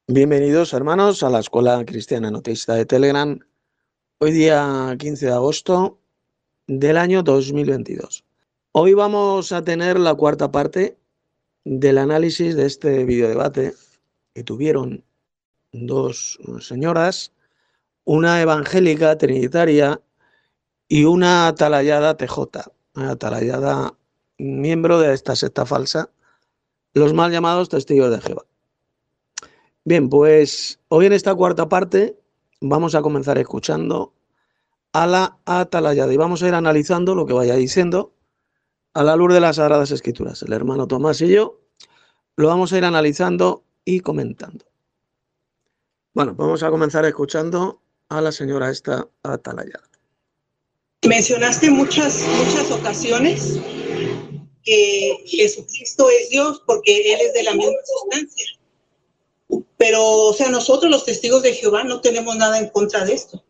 Bienvenidos, hermanos, a la Escuela Cristiana Notista de Telegram. Hoy día 15 de agosto del año 2022. Hoy vamos a tener la cuarta parte del análisis de este videodebate que tuvieron dos señoras, una evangélica trinitaria y una atalayada TJ, una atalayada miembro de esta secta falsa, los mal llamados testigos de Jehová. Bien, pues hoy en esta cuarta parte vamos a comenzar escuchando a la atalayada y vamos a ir analizando lo que vaya diciendo a la luz de las Sagradas Escrituras. El hermano Tomás y yo lo vamos a ir analizando y comentando. Bueno, vamos a comenzar escuchando a la señora esta atalayada. Mencionaste muchas ocasiones que Jesucristo es Dios porque Él es de la misma sustancia. Pero, o sea, nosotros los testigos de Jehová no tenemos nada en contra de esto.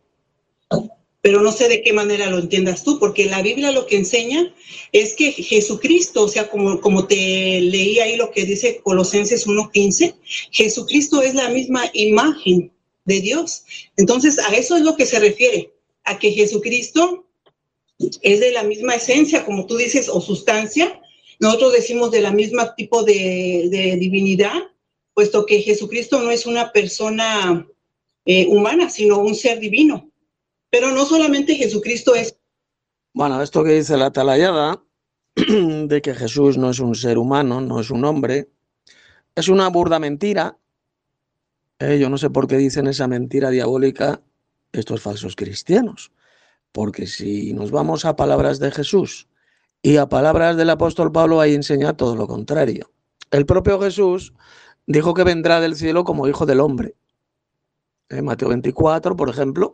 Pero no sé de qué manera lo entiendas tú, porque la Biblia lo que enseña es que Jesucristo, o sea, como te leí ahí lo que dice Colosenses 1:15, Jesucristo es la misma imagen de Dios. Entonces, a eso es lo que se refiere, a que Jesucristo es de la misma esencia, como tú dices, o sustancia. Nosotros decimos de la misma tipo de divinidad, puesto que Jesucristo no es una persona humana, sino un ser divino. Pero no solamente Jesucristo es... Bueno, esto que dice la atalayada, de que Jesús no es un ser humano, no es un hombre, es una burda mentira. Yo no sé por qué dicen esa mentira diabólica estos falsos cristianos. Porque si nos vamos a palabras de Jesús y a palabras del apóstol Pablo, ahí enseña todo lo contrario. El propio Jesús dijo que vendrá del cielo como hijo del hombre. En Mateo 24, por ejemplo,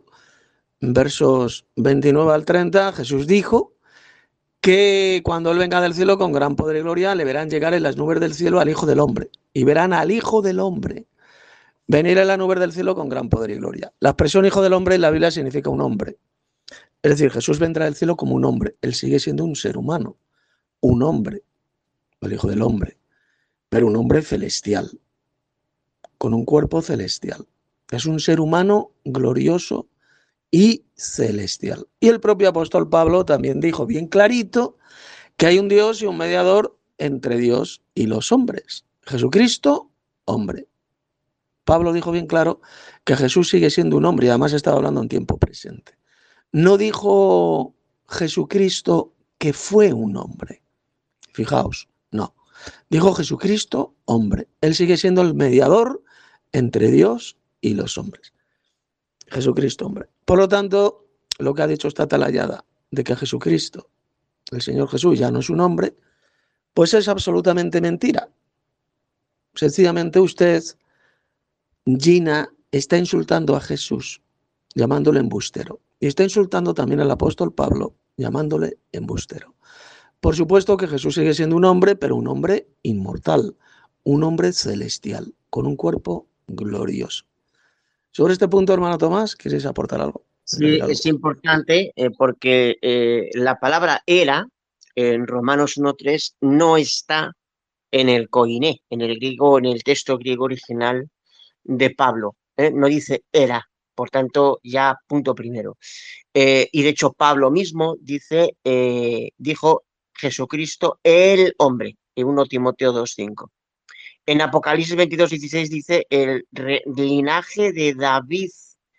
versos 29 al 30, Jesús dijo que cuando él venga del cielo con gran poder y gloria, le verán llegar en las nubes del cielo al Hijo del Hombre. Y verán al Hijo del Hombre venir en las nubes del cielo con gran poder y gloria. La expresión Hijo del Hombre en la Biblia significa un hombre. Es decir, Jesús vendrá del cielo como un hombre. Él sigue siendo un ser humano, un hombre, el Hijo del Hombre, pero un hombre celestial, con un cuerpo celestial. Es un ser humano glorioso y celestial. Y el propio apóstol Pablo también dijo bien clarito que hay un Dios y un mediador entre Dios y los hombres. Jesucristo, hombre. Pablo dijo bien claro que Jesús sigue siendo un hombre y además estaba hablando en tiempo presente. No dijo Jesucristo que fue un hombre. Fijaos, no. Dijo Jesucristo, hombre. Él sigue siendo el mediador entre Dios y los hombres. Jesucristo, hombre. Por lo tanto, lo que ha dicho esta atalayada de que Jesucristo, el Señor Jesús, ya no es un hombre, pues es absolutamente mentira. Sencillamente usted, Gina, está insultando a Jesús, llamándole embustero. Y está insultando también al apóstol Pablo, llamándole embustero. Por supuesto que Jesús sigue siendo un hombre, pero un hombre inmortal, un hombre celestial, con un cuerpo glorioso. Sobre este punto, hermano Tomás, ¿quieres aportar algo? Sí, es importante porque la palabra era en Romanos 1:3 no está en el koiné, en el griego, en el texto griego original de Pablo. No dice era, por tanto, ya punto primero. Y de hecho, Pablo mismo dijo Jesucristo el hombre, en 1 Timoteo 2:5. En Apocalipsis 22:16 dice el linaje de David,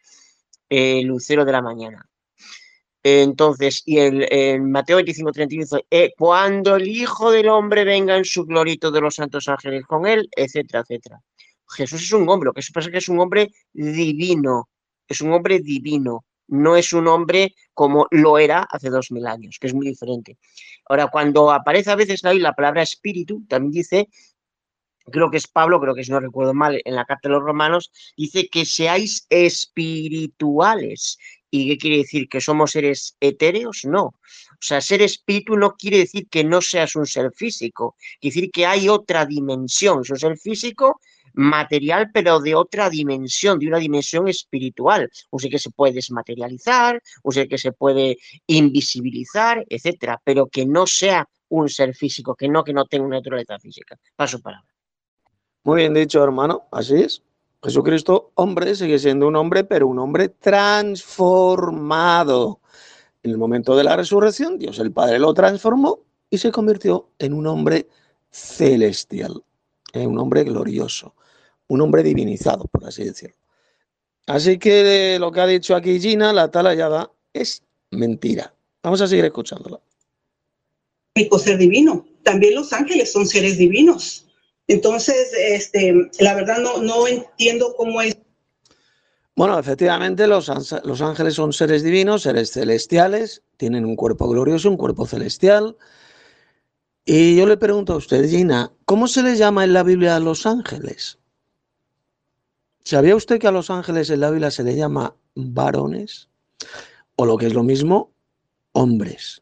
lucero de la mañana. Entonces, y en Mateo 25:31 dice, cuando el Hijo del Hombre venga en su gloria y todos los santos ángeles con él, etcétera, etcétera. Jesús es un hombre, lo que pasa es que es un hombre divino, es un hombre divino, no es un hombre como lo era hace 2000 años, que es muy diferente. Ahora, cuando aparece a veces ahí la palabra espíritu, también dice, creo que es Pablo, creo que si no recuerdo mal, en la carta de los Romanos, dice que seáis espirituales. ¿Y qué quiere decir? ¿Que somos seres etéreos? No. O sea, ser espíritu no quiere decir que no seas un ser físico. Quiere decir que hay otra dimensión. Es un ser físico, material, pero de otra dimensión, de una dimensión espiritual. Un ser que se puede desmaterializar, un ser que se puede invisibilizar, etcétera, pero que no sea un ser físico, que no tenga una naturaleza física. Paso palabra. Muy bien dicho, hermano, así es. Jesucristo, hombre, sigue siendo un hombre, pero un hombre transformado. En el momento de la resurrección, Dios el Padre lo transformó y se convirtió en un hombre celestial, en un hombre glorioso, un hombre divinizado, por así decirlo. Así que lo que ha dicho aquí Gina, la talayada, es mentira. Vamos a seguir escuchándola. Único ser divino. También los ángeles son seres divinos. Entonces, la verdad no entiendo cómo es. Bueno, efectivamente los ángeles son seres divinos, seres celestiales, tienen un cuerpo glorioso, un cuerpo celestial. Y yo le pregunto a usted, Gina, ¿cómo se les llama en la Biblia a los ángeles? ¿Sabía usted que a los ángeles en la Biblia se les llama varones? O lo que es lo mismo, hombres.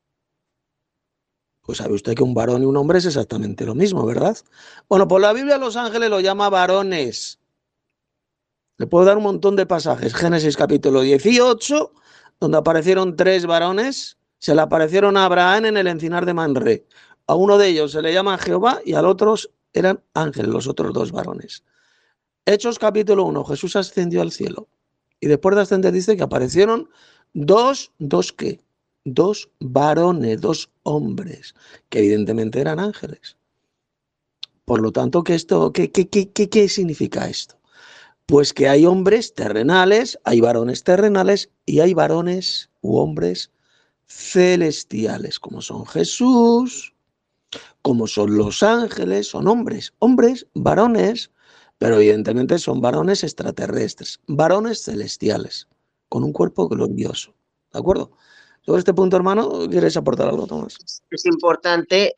Pues sabe usted que un varón y un hombre es exactamente lo mismo, ¿verdad? Bueno, pues la Biblia a los ángeles lo llama varones. Le puedo dar un montón de pasajes. Génesis capítulo 18, donde aparecieron 3 varones, se le aparecieron a Abraham en el encinar de Manré. A uno de ellos se le llama Jehová y al otro eran ángeles, los otros 2 varones. Hechos capítulo 1, Jesús ascendió al cielo. Y después de ascender dice que aparecieron dos ¿qué? 2 varones, 2 hombres, que evidentemente eran ángeles. Por lo tanto, ¿qué significa esto? Pues que hay hombres terrenales, hay varones terrenales y hay varones u hombres celestiales, como son Jesús, como son los ángeles, son hombres, varones, pero evidentemente son varones extraterrestres, varones celestiales, con un cuerpo glorioso. ¿De acuerdo? Sobre este punto, hermano, ¿quieres aportar algo, Tomás? Es importante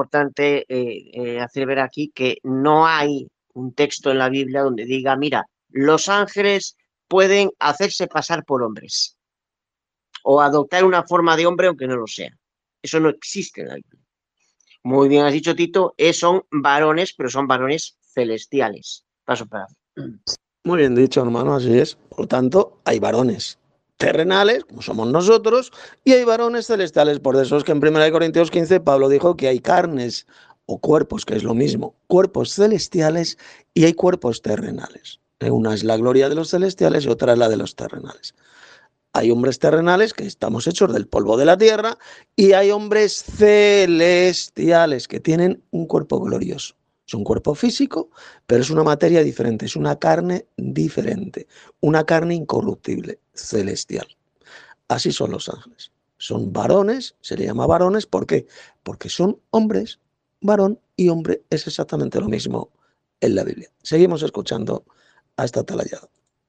hacer ver aquí que no hay un texto en la Biblia donde diga, mira, los ángeles pueden hacerse pasar por hombres o adoptar una forma de hombre aunque no lo sea. Eso no existe en la Biblia. Muy bien has dicho, Tito, son varones, pero son varones celestiales. Paso para. Muy bien dicho, hermano, así es. Por tanto, hay varones terrenales, como somos nosotros, y hay varones celestiales. Por eso es que en 1 Corintios 15 Pablo dijo que hay carnes o cuerpos, que es lo mismo, cuerpos celestiales y hay cuerpos terrenales. Una es la gloria de los celestiales y otra es la de los terrenales. Hay hombres terrenales que estamos hechos del polvo de la tierra y hay hombres celestiales que tienen un cuerpo glorioso. Es un cuerpo físico, pero es una materia diferente, es una carne diferente, una carne incorruptible, celestial. Así son los ángeles. Son varones, se les llama varones, ¿por qué? Porque son hombres, varón y hombre es exactamente lo mismo en la Biblia. Seguimos escuchando a esta talayada.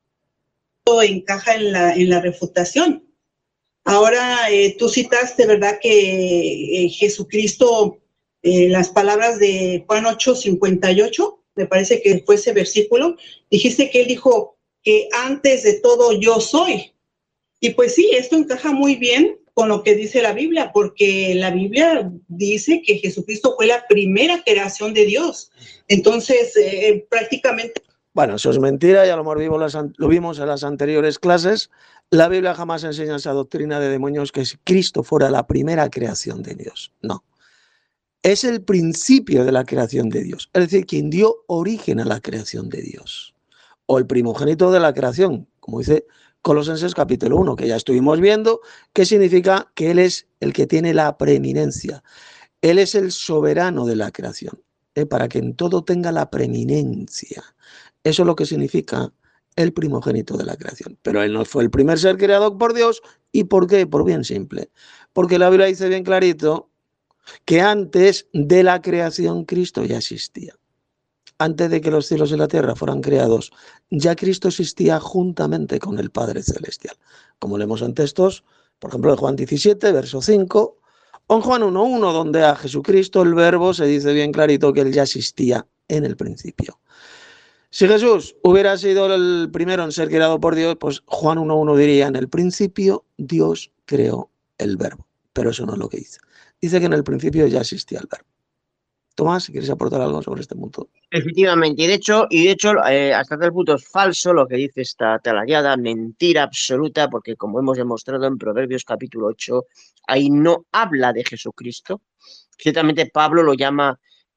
Encaja en la refutación. Ahora, tú citaste, ¿verdad?, que Jesucristo, las palabras de Juan 8:58, me parece que fue ese versículo, dijiste que él dijo que antes de todo yo soy. Y pues sí, esto encaja muy bien con lo que dice la Biblia, porque la Biblia dice que Jesucristo fue la primera creación de Dios. Entonces, prácticamente... Bueno, eso es mentira, ya lo vimos en las anteriores clases. La Biblia jamás enseña esa doctrina de demonios que Cristo fuera la primera creación de Dios. No. Es el principio de la creación de Dios. Es decir, quien dio origen a la creación de Dios. O el primogénito de la creación, como dice Colosenses capítulo 1, que ya estuvimos viendo, que significa que Él es el que tiene la preeminencia. Él es el soberano de la creación, para que en todo tenga la preeminencia. Eso es lo que significa el primogénito de la creación. Pero él no fue el primer ser creado por Dios. ¿Y por qué? Por bien simple. Porque la Biblia dice bien clarito que antes de la creación Cristo ya existía. Antes de que los cielos y la tierra fueran creados, ya Cristo existía juntamente con el Padre Celestial. Como leemos en textos, por ejemplo, en Juan 17, verso 5, o en Juan 1.1, donde a Jesucristo el Verbo se dice bien clarito que él ya existía en el principio. Si Jesús hubiera sido el primero en ser creado por Dios, pues Juan 1.1 diría, en el principio Dios creó el Verbo. Pero eso no es lo que dice. Dice que en el principio ya existía el Verbo. Tomás, ¿quieres aportar algo sobre este punto? Efectivamente, y de hecho, hasta tal punto es falso lo que dice esta talayada, mentira absoluta, porque como hemos demostrado en Proverbios capítulo 8, ahí no habla de Jesucristo. Ciertamente Pablo lo llama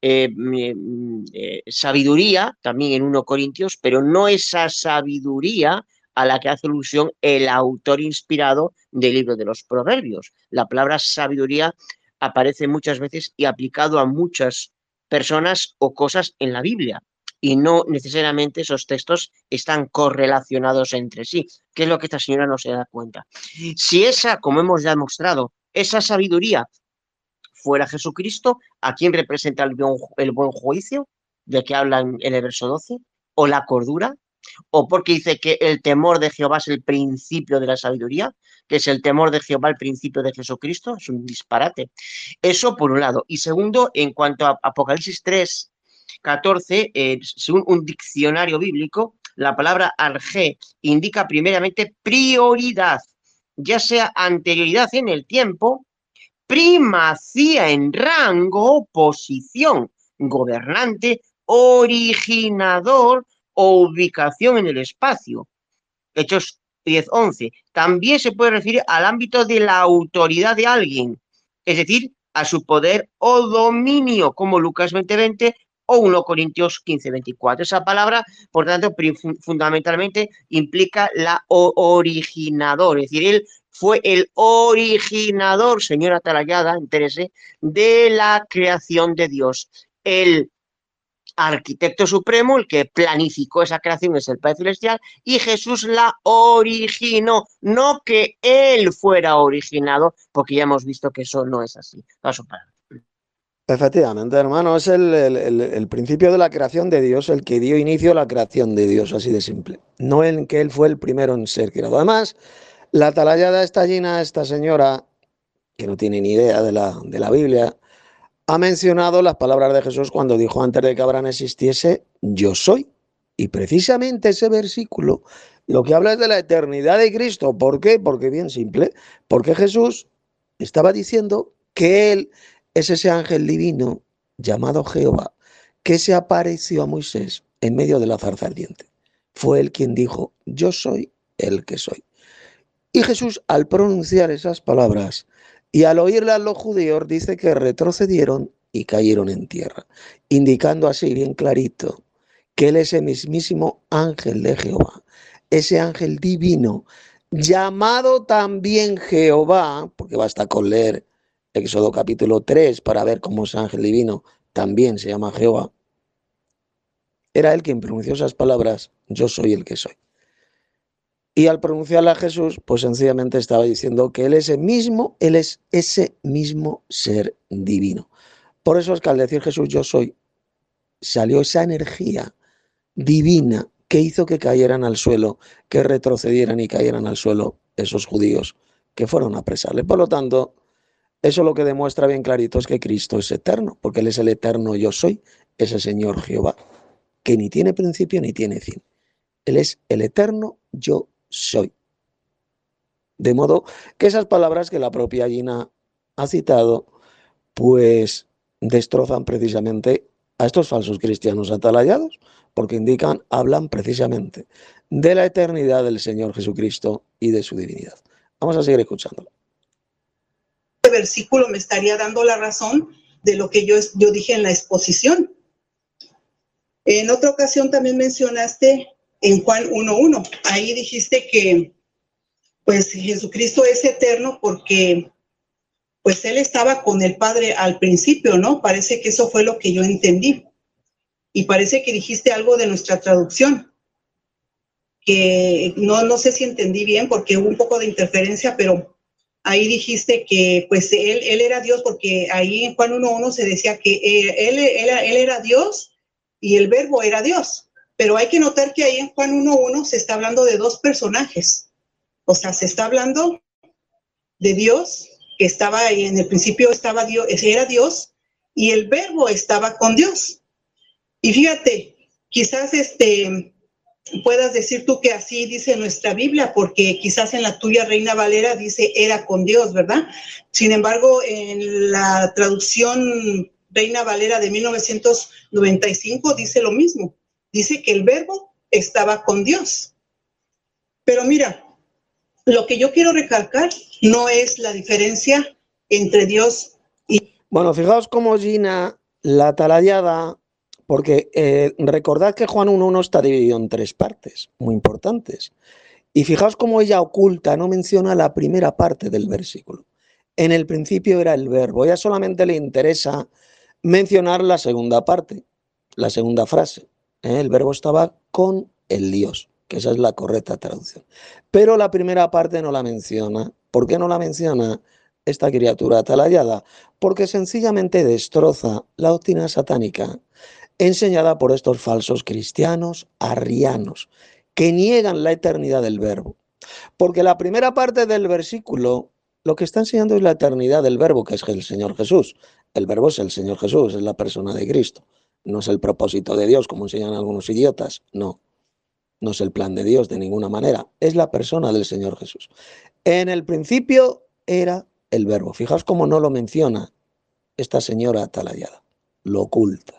sabiduría, también en 1 Corintios, pero no esa sabiduría a la que hace alusión el autor inspirado del libro de los Proverbios. La palabra sabiduría aparece muchas veces y aplicado a muchas personas o cosas en la Biblia, y no necesariamente esos textos están correlacionados entre sí, que es lo que esta señora no se da cuenta. Si esa, como hemos ya demostrado, esa sabiduría fuera Jesucristo, ¿a quién representa el buen juicio de que hablan en el verso 12? ¿O la cordura? ¿O porque dice que el temor de Jehová es el principio de la sabiduría? ¿Que es el temor de Jehová el principio de Jesucristo? Es un disparate. Eso por un lado. Y segundo, en cuanto a Apocalipsis 3, 14, según un diccionario bíblico, la palabra arjé indica primeramente prioridad, ya sea anterioridad en el tiempo, primacía en rango, posición, gobernante, originador o ubicación en el espacio. Hechos 10:11. También se puede referir al ámbito de la autoridad de alguien, es decir, a su poder o dominio, como Lucas 20:20 o 1 Corintios 15:24. Esa palabra, por tanto, fundamentalmente implica la originador, es decir, él fue el originador, señora Talayada, entérese, de la creación de Dios. El arquitecto supremo, el que planificó esa creación, es el Padre Celestial, y Jesús la originó, no que él fuera originado, porque ya hemos visto que eso no es así. Paso para. Efectivamente, hermano, es el principio de la creación de Dios, el que dio inicio a la creación de Dios, así de simple. No en que Él fue el primero en ser creado. Además, la atalayada esta Gina, esta señora, que no tiene ni idea de la Biblia, ha mencionado las palabras de Jesús cuando dijo: antes de que Abraham existiese, yo soy. Y precisamente ese versículo lo que habla es de la eternidad de Cristo. ¿Por qué? Porque bien simple, porque Jesús estaba diciendo que Él es ese ángel divino llamado Jehová, que se apareció a Moisés en medio de la zarza ardiente. Fue Él quien dijo: yo soy el que soy. Y Jesús, al pronunciar esas palabras y al oírlas los judíos, dice que retrocedieron y cayeron en tierra, indicando así bien clarito que Él es el mismísimo ángel de Jehová, ese ángel divino, llamado también Jehová, porque basta con leer Éxodo capítulo 3 para ver cómo ese ángel divino también se llama Jehová. Era Él quien pronunció esas palabras: yo soy el que soy. Y al pronunciarla a Jesús, pues sencillamente estaba diciendo que Él es ese mismo ser divino. Por eso es que al decir Jesús yo soy, salió esa energía divina que hizo que cayeran al suelo, que retrocedieran y cayeran al suelo esos judíos que fueron a apresarle. Por lo tanto, eso lo que demuestra bien clarito es que Cristo es eterno, porque Él es el eterno yo soy, ese Señor Jehová, que ni tiene principio ni tiene fin. Él es el eterno yo soy. De modo que esas palabras que la propia Gina ha citado, pues destrozan precisamente a estos falsos cristianos atalayados, porque hablan precisamente de la eternidad del Señor Jesucristo y de su divinidad. Vamos a seguir escuchándolo. Este versículo me estaría dando la razón de lo que yo dije en la exposición. En otra ocasión también mencionaste en Juan 1:1, ahí dijiste que pues Jesucristo es eterno porque pues Él estaba con el Padre al principio, ¿no? Parece que eso fue lo que yo entendí. Y parece que dijiste algo de nuestra traducción, que no sé si entendí bien porque hubo un poco de interferencia, pero ahí dijiste que pues él era Dios, porque ahí en Juan 1:1 se decía que él era Dios y el verbo era Dios. Pero hay que notar que ahí en Juan 1:1 se está hablando de dos personajes. O sea, se está hablando de Dios, que estaba ahí en el principio, estaba Dios, era Dios, y el verbo estaba con Dios. Y fíjate, quizás puedas decir tú que así dice nuestra Biblia, porque quizás en la tuya Reina Valera dice era con Dios, ¿verdad? Sin embargo, en la traducción Reina Valera de 1995 dice lo mismo. Dice que el verbo estaba con Dios. Pero mira, lo que yo quiero recalcar no es la diferencia entre Dios y... Bueno, fijaos cómo Gina La atalayada, porque recordad que Juan 1.1 está dividido en 3 partes, muy importantes. Y fijaos cómo ella oculta, no menciona la primera parte del versículo. En el principio era el verbo. Ella solamente le interesa mencionar la segunda parte, la segunda frase. El verbo estaba con el Dios, que esa es la correcta traducción. Pero la primera parte no la menciona. ¿Por qué no la menciona esta criatura atalayada? Porque sencillamente destroza la doctrina satánica enseñada por estos falsos cristianos arrianos que niegan la eternidad del verbo. Porque la primera parte del versículo lo que está enseñando es la eternidad del verbo, que es el Señor Jesús. El verbo es el Señor Jesús, es la persona de Cristo. No es el propósito de Dios, como enseñan algunos idiotas. No, no es el plan de Dios de ninguna manera. Es la persona del Señor Jesús. En el principio era el verbo. Fijaos cómo no lo menciona esta señora atalayada. Lo oculta.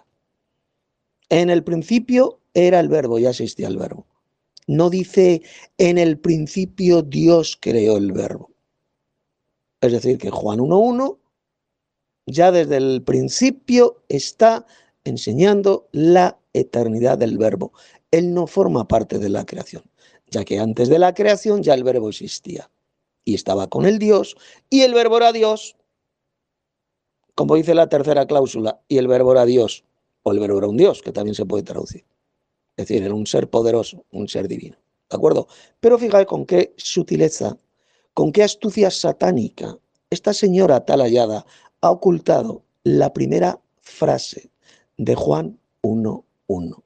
En el principio era el verbo, ya existía el verbo. No dice en el principio Dios creó el verbo. Es decir, que Juan 1.1 ya desde el principio está enseñando la eternidad del verbo. Él no forma parte de la creación, ya que antes de la creación ya el verbo existía y estaba con el Dios y el verbo era Dios, como dice la tercera cláusula, y el verbo era Dios, o el verbo era un Dios, que también se puede traducir. Es decir, era un ser poderoso, un ser divino. ¿De acuerdo? Pero fijaos con qué sutileza, con qué astucia satánica esta señora atalayada ha ocultado la primera frase de Juan 1.1,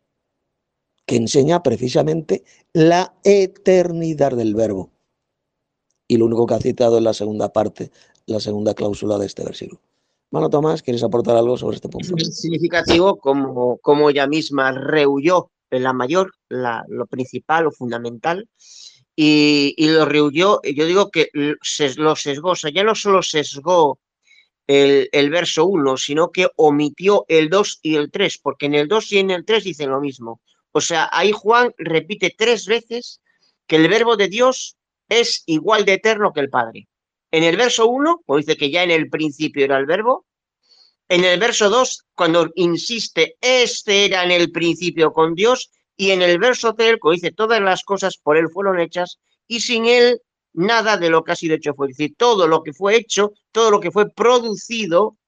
que enseña precisamente la eternidad del verbo. Y lo único que ha citado es la segunda parte, la segunda cláusula de este versículo. Mano Tomás, ¿quieres aportar algo sobre este punto? Es significativo como ella misma rehuyó en la mayor, lo principal, lo fundamental, y lo rehuyó. Yo digo que lo sesgó, o sea, ya no solo sesgó el verso 1, sino que omitió el 2 y el 3, porque en el 2 y en el 3 dicen lo mismo. O sea, ahí Juan repite 3 veces que el verbo de Dios es igual de eterno que el Padre. En el verso 1, pues dice que ya en el principio era el verbo. En el verso 2, cuando insiste, este era en el principio con Dios. Y en el verso 3, cuando dice, todas las cosas por él fueron hechas y sin él nada de lo que ha sido hecho fue. Es decir, todo lo que fue hecho, todo lo que fue producido,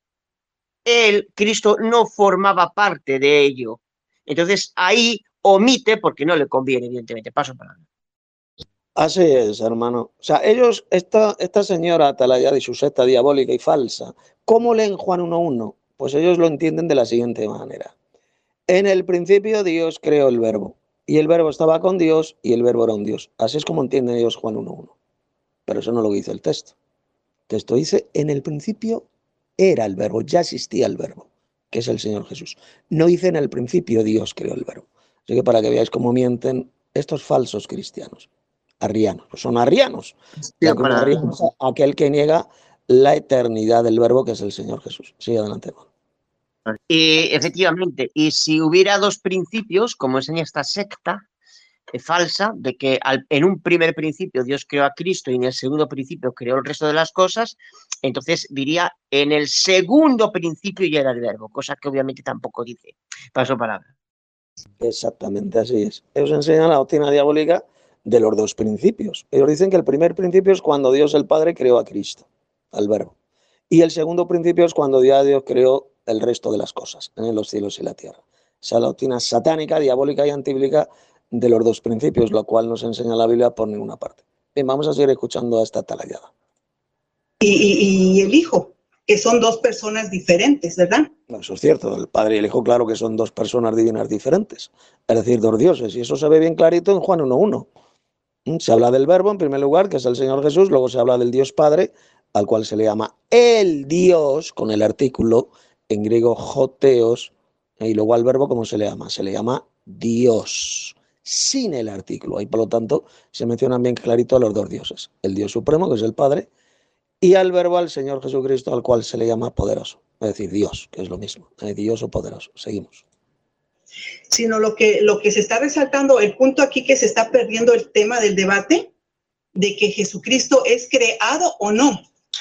Cristo no formaba parte de ello. Entonces ahí omite, porque no le conviene, evidentemente. Paso para adelante. Así es, hermano. O sea, ellos, esta señora atalayada y su secta diabólica y falsa, ¿cómo leen Juan 1.1? Pues ellos lo entienden de la siguiente manera. En el principio Dios creó el verbo, y el verbo estaba con Dios, y el verbo era un Dios. Así es como entienden ellos Juan 1.1. Pero eso no lo dice el texto. El texto dice, en el principio era el verbo, ya existía el verbo, que es el Señor Jesús. No dice en el principio Dios creó el verbo. Así que para que veáis cómo mienten estos falsos cristianos. Arrianos, pues son arrianos, ya que un arriano es aquel que niega la eternidad del verbo, que es el Señor Jesús. Sigue adelante, hermano. Y efectivamente, y si hubiera 2 principios, como enseña esta secta falsa, de que en un primer principio Dios creó a Cristo y en el segundo principio creó el resto de las cosas, entonces diría en el segundo principio ya era el verbo, cosa que obviamente tampoco dice. Paso palabra. Exactamente, así es. Ellos enseñan la doctrina diabólica de los 2 principios. Ellos dicen que el primer principio es cuando Dios el Padre creó a Cristo, al verbo. Y el segundo principio es cuando ya Dios creó el resto de las cosas, en los cielos y la tierra. Esa es la doctrina satánica, diabólica y antibíblica de los 2 principios, lo cual no se enseña en la Biblia por ninguna parte. Bien, vamos a seguir escuchando a esta atalayada. Y el Hijo, que son 2 personas diferentes, ¿verdad? Bueno, eso es cierto, el Padre y el Hijo, claro que son 2 personas divinas diferentes, es decir, 2 dioses, y eso se ve bien clarito en Juan 1.1. Se habla del verbo en primer lugar, que es el Señor Jesús, luego se habla del Dios Padre, al cual se le llama el Dios, con el artículo, en griego joteos, y luego al verbo, ¿cómo se le llama Dios, sin el artículo. Y por lo tanto se mencionan bien clarito a los 2 dioses, el Dios supremo, que es el Padre, y al verbo, al Señor Jesucristo, al cual se le llama poderoso, es decir, Dios, que es lo mismo, Dios o poderoso. Seguimos. Sino lo que se está resaltando, el punto aquí que se está perdiendo el tema del debate, de que Jesucristo es creado o no.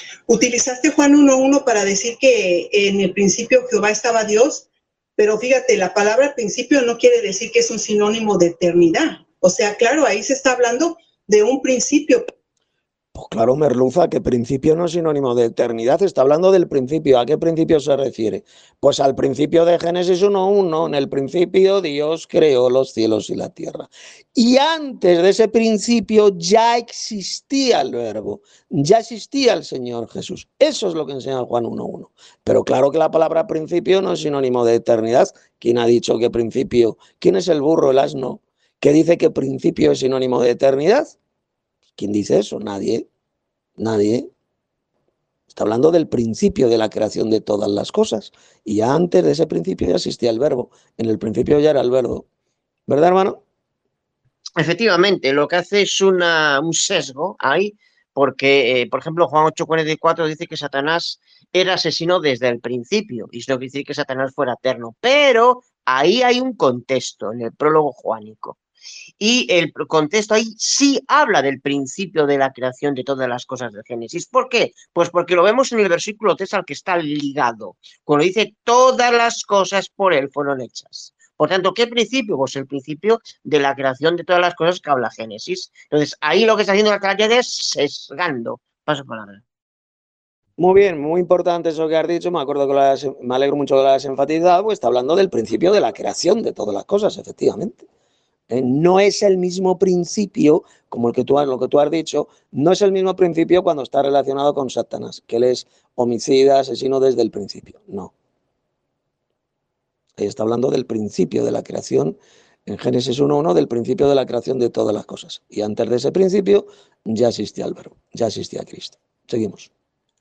Utilizaste Juan 1:1 para decir que en el principio Jehová estaba Dios, pero fíjate, la palabra principio no quiere decir que es un sinónimo de eternidad. O sea, claro, ahí se está hablando de un principio. Pues claro, merluza, que principio no es sinónimo de eternidad, está hablando del principio. ¿A qué principio se refiere? Pues al principio de Génesis 1:1, en el principio Dios creó los cielos y la tierra. Y antes de ese principio ya existía el verbo, ya existía el Señor Jesús. Eso es lo que enseña Juan 1:1. Pero claro que la palabra principio no es sinónimo de eternidad. ¿Quién ha dicho que principio? ¿Quién es el burro, el asno, que dice que principio es sinónimo de eternidad? ¿Quién dice eso? Nadie. Nadie. Está hablando del principio de la creación de todas las cosas. Y ya antes de ese principio ya existía el verbo. En el principio ya era el verbo. ¿Verdad, hermano? Efectivamente, lo que hace es un sesgo ahí, porque, por ejemplo, Juan 8:44 dice que Satanás era asesino desde el principio, y eso no quiere decir que Satanás fuera eterno, pero ahí hay un contexto en el prólogo juánico. Y el contexto ahí sí habla del principio de la creación de todas las cosas de Génesis. ¿Por qué? Pues porque lo vemos en el versículo 3 al que está ligado, cuando dice todas las cosas por él fueron hechas. Por tanto, ¿qué principio? Pues el principio de la creación de todas las cosas que habla Génesis. Entonces, ahí lo que está haciendo la tragedia es sesgando. Paso palabra. Muy bien, muy importante eso que has dicho. Me acuerdo que me alegro mucho que lo hayas enfatizado, pues está hablando del principio de la creación de todas las cosas, efectivamente. No es el mismo principio, como lo que tú has dicho, no es el mismo principio cuando está relacionado con Satanás, que él es homicida, asesino desde el principio. No. Ahí está hablando del principio de la creación, en Génesis 1:1, del principio de la creación de todas las cosas. Y antes de ese principio ya existía el verbo, ya existía Cristo. Seguimos.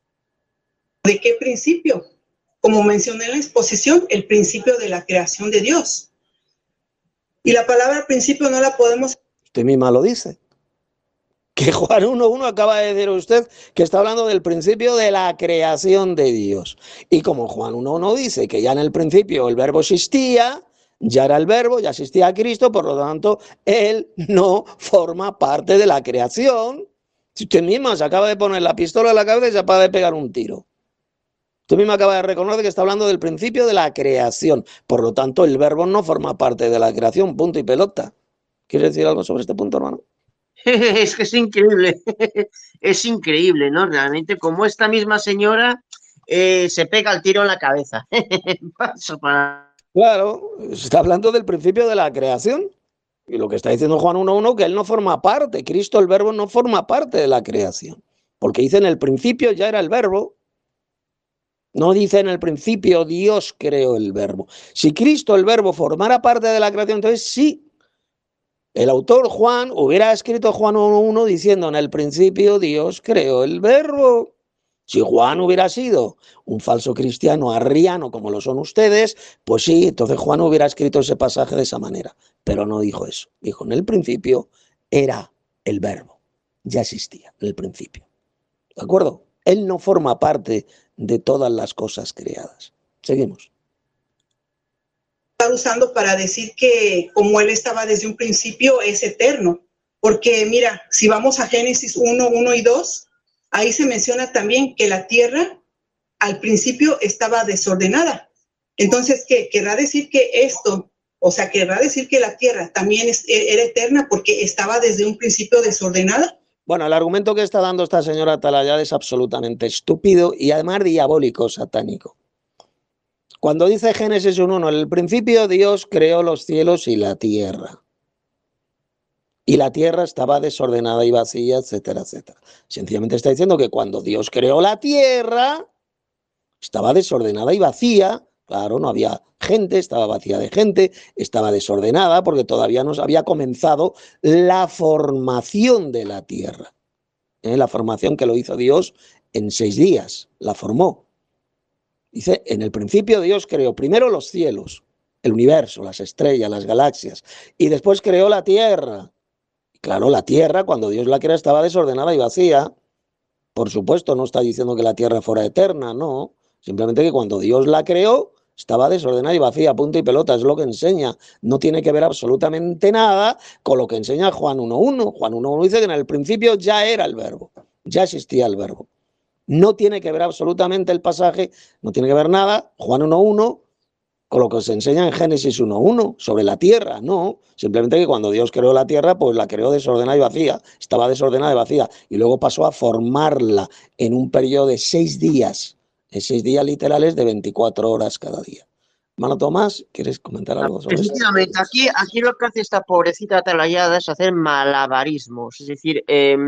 ¿De qué principio? Como mencioné en la exposición, el principio de la creación de Dios. Y la palabra principio no la podemos... Usted misma lo dice. Que Juan 1:1 acaba de decir usted que está hablando del principio de la creación de Dios. Y como Juan 1:1 dice que ya en el principio el verbo existía, ya era el verbo, ya existía Cristo, por lo tanto, él no forma parte de la creación. Si usted misma se acaba de poner la pistola en la cabeza y se acaba de pegar un tiro. Usted misma acaba de reconocer que está hablando del principio de la creación. Por lo tanto, el verbo no forma parte de la creación, punto y pelota. ¿Quieres decir algo sobre este punto, hermano? Es que es increíble, es increíble, ¿no? Realmente, como esta misma señora se pega el tiro en la cabeza. Paso para... Claro, se está hablando del principio de la creación. Y lo que está diciendo Juan 1:1, que él no forma parte, Cristo el verbo no forma parte de la creación. Porque dice en el principio ya era el verbo. No dice en el principio Dios creó el verbo. Si Cristo el verbo formara parte de la creación, entonces sí. El autor Juan hubiera escrito Juan 1:1 diciendo en el principio Dios creó el verbo. Si Juan hubiera sido un falso cristiano arriano como lo son ustedes, pues sí, entonces Juan hubiera escrito ese pasaje de esa manera. Pero no dijo eso. Dijo en el principio era el verbo. Ya existía en el principio. ¿De acuerdo? Él no forma parte de todas las cosas creadas. Seguimos. Está usando para decir que como él estaba desde un principio es eterno, porque mira, si vamos a Génesis 1:1 y 2, ahí se menciona también que la tierra al principio estaba desordenada. Entonces, ¿qué querrá decir? Que esto, o sea, querrá decir que la tierra también era eterna porque estaba desde un principio desordenada. Bueno, el argumento que está dando esta señora Atalayad es absolutamente estúpido y además diabólico, satánico. Cuando dice Génesis 1:1, en el principio Dios creó los cielos y la tierra. Y la tierra estaba desordenada y vacía, etcétera, etcétera. Sencillamente está diciendo que cuando Dios creó la tierra, estaba desordenada y vacía. Claro, no había gente, estaba vacía de gente, estaba desordenada porque todavía no había comenzado la formación de la tierra. La formación que lo hizo Dios en 6 días, la formó. Dice, en el principio Dios creó primero los cielos, el universo, las estrellas, las galaxias, y después creó la tierra. Y claro, la tierra, cuando Dios la creó, estaba desordenada y vacía. Por supuesto, no está diciendo que la tierra fuera eterna, no. Simplemente que cuando Dios la creó, estaba desordenada y vacía, punto y pelota, es lo que enseña. No tiene que ver absolutamente nada con lo que enseña Juan 1:1. Juan 1:1 dice que en el principio ya era el verbo, ya existía el verbo. No tiene que ver absolutamente el pasaje, no tiene que ver nada, Juan 1.1, con lo que se enseña en Génesis 1.1 sobre la tierra, no. Simplemente que cuando Dios creó la tierra, pues la creó desordenada y vacía, estaba desordenada y vacía, y luego pasó a formarla en un periodo de 6 días, en 6 días literales de 24 horas cada día. Hermano Tomás, ¿quieres comentar algo sobre esto? Efectivamente, aquí lo que hace esta pobrecita atalayada es hacer malabarismos, es decir,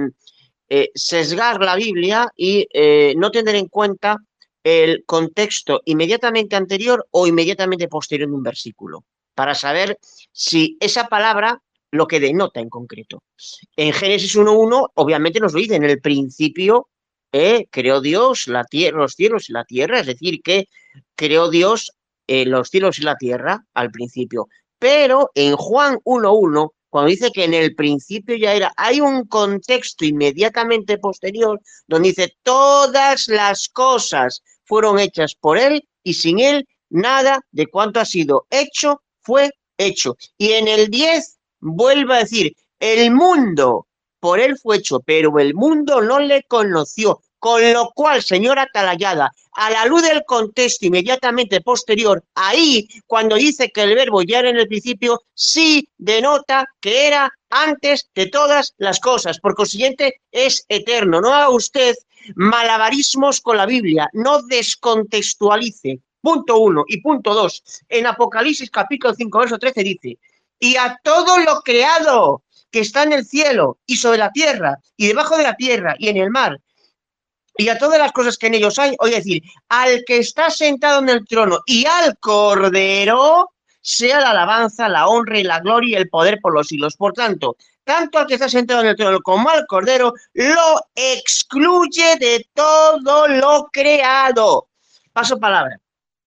sesgar la Biblia y no tener en cuenta el contexto inmediatamente anterior o inmediatamente posterior de un versículo, para saber si esa palabra lo que denota en concreto. En Génesis 1.1, obviamente nos lo dice, en el principio creó Dios la tierra, los cielos y la tierra, es decir, que creó Dios los cielos y la tierra al principio. Pero en Juan 1.1, cuando dice que en el principio ya era, hay un contexto inmediatamente posterior donde dice todas las cosas fueron hechas por él y sin él nada de cuanto ha sido hecho fue hecho. Y en el 10 vuelve a decir, el mundo por él fue hecho, pero el mundo no le conoció. Con lo cual, señora Atalayada, a la luz del contexto inmediatamente posterior, ahí, cuando dice que el verbo ya era en el principio, sí denota que era antes de todas las cosas. Por consiguiente, es eterno. No haga usted malabarismos con la Biblia, no descontextualice. Punto 1. Y punto 2. En Apocalipsis capítulo 5, verso 13 dice, y a todo lo creado que está en el cielo y sobre la tierra y debajo de la tierra y en el mar, y a todas las cosas que en ellos hay, es decir, al que está sentado en el trono y al Cordero, sea la alabanza, la honra y la gloria y el poder por los siglos. Por tanto al que está sentado en el trono como al Cordero, lo excluye de todo lo creado. Paso palabra.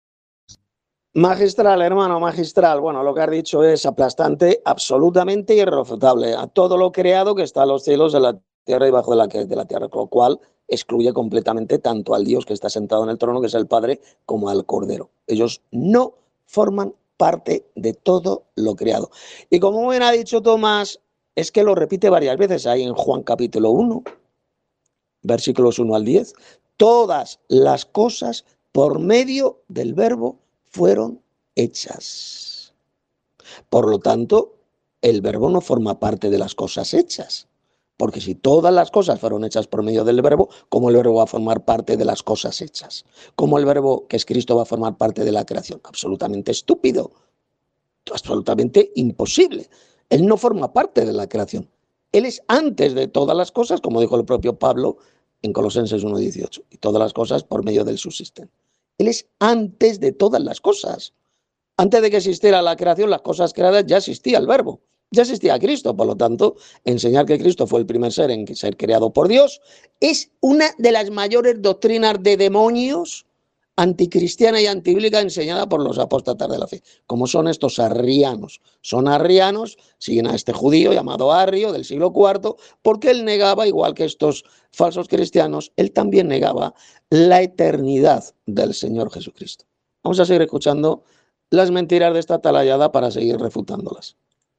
Magistral, hermano, magistral. Bueno, lo que has dicho es aplastante, absolutamente irrefutable. A todo lo creado que está en los cielos, en la tierra y bajo de la tierra, con lo cual excluye completamente tanto al Dios que está sentado en el trono, que es el Padre, como al Cordero. Ellos no forman parte de todo lo creado. Y como bien ha dicho Tomás, es que lo repite varias veces ahí en Juan capítulo 1, versículos 1 al 10. Todas las cosas por medio del verbo fueron hechas. Por lo tanto, el verbo no forma parte de las cosas hechas. Porque si todas las cosas fueron hechas por medio del verbo, ¿cómo el verbo va a formar parte de las cosas hechas? ¿Cómo el verbo, que es Cristo, va a formar parte de la creación? Absolutamente estúpido. Absolutamente imposible. Él no forma parte de la creación. Él es antes de todas las cosas, como dijo el propio Pablo en Colosenses 1.18. Y todas las cosas por medio del subsisten. Él es antes de todas las cosas. Antes de que existiera la creación, las cosas creadas, ya existía el verbo, ya existía Cristo. Por lo tanto, enseñar que Cristo fue el primer ser en ser creado por Dios es una de las mayores doctrinas de demonios anticristiana y antibíblica enseñada por los apóstatas de la fe. Como son estos arrianos. Son arrianos, siguen a este judío llamado Arrio del siglo IV, porque él negaba, igual que estos falsos cristianos, él también negaba la eternidad del Señor Jesucristo. Vamos a seguir escuchando las mentiras de esta atalayada para seguir refutándolas.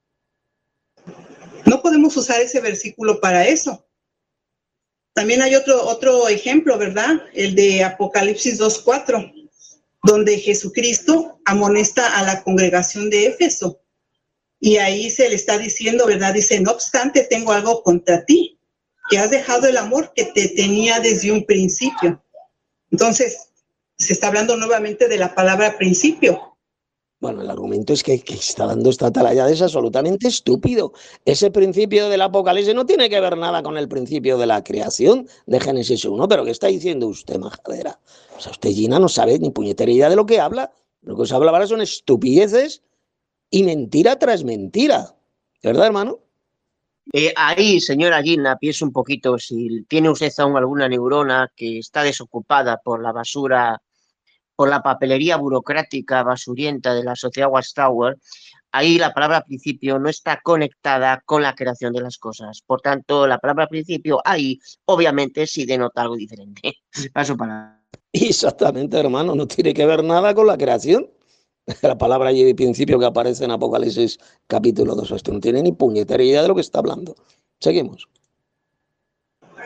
No podemos usar ese versículo para eso. También hay otro ejemplo, ¿verdad? El de Apocalipsis 2:4, donde Jesucristo amonesta a la congregación de Éfeso. Y ahí se le está diciendo, ¿verdad? Dice, no obstante, tengo algo contra ti, que has dejado el amor que te tenía desde un principio. Entonces, se está hablando nuevamente de la palabra principio. Bueno, el argumento es que está dando esta atalayada es absolutamente estúpido. Ese principio del Apocalipsis no tiene que ver nada con el principio de la creación de Génesis 1, pero ¿qué está diciendo usted, majadera? O sea, usted, Gina, no sabe ni puñetera idea de lo que habla. Lo que os habla ahora son estupideces y mentira tras mentira. ¿Verdad, hermano? Ahí, señora Gina, piense un poquito, si tiene usted aún alguna neurona que está desocupada por la basura, por la papelería burocrática basurienta de la sociedad Watchtower, ahí la palabra principio no está conectada con la creación de las cosas. Por tanto, la palabra principio ahí obviamente sí denota algo diferente. Paso para... Exactamente, hermano, no tiene que ver nada con la creación. La palabra allí de principio que aparece en Apocalipsis capítulo 2. Esto no tiene ni puñetera idea de lo que está hablando. Seguimos.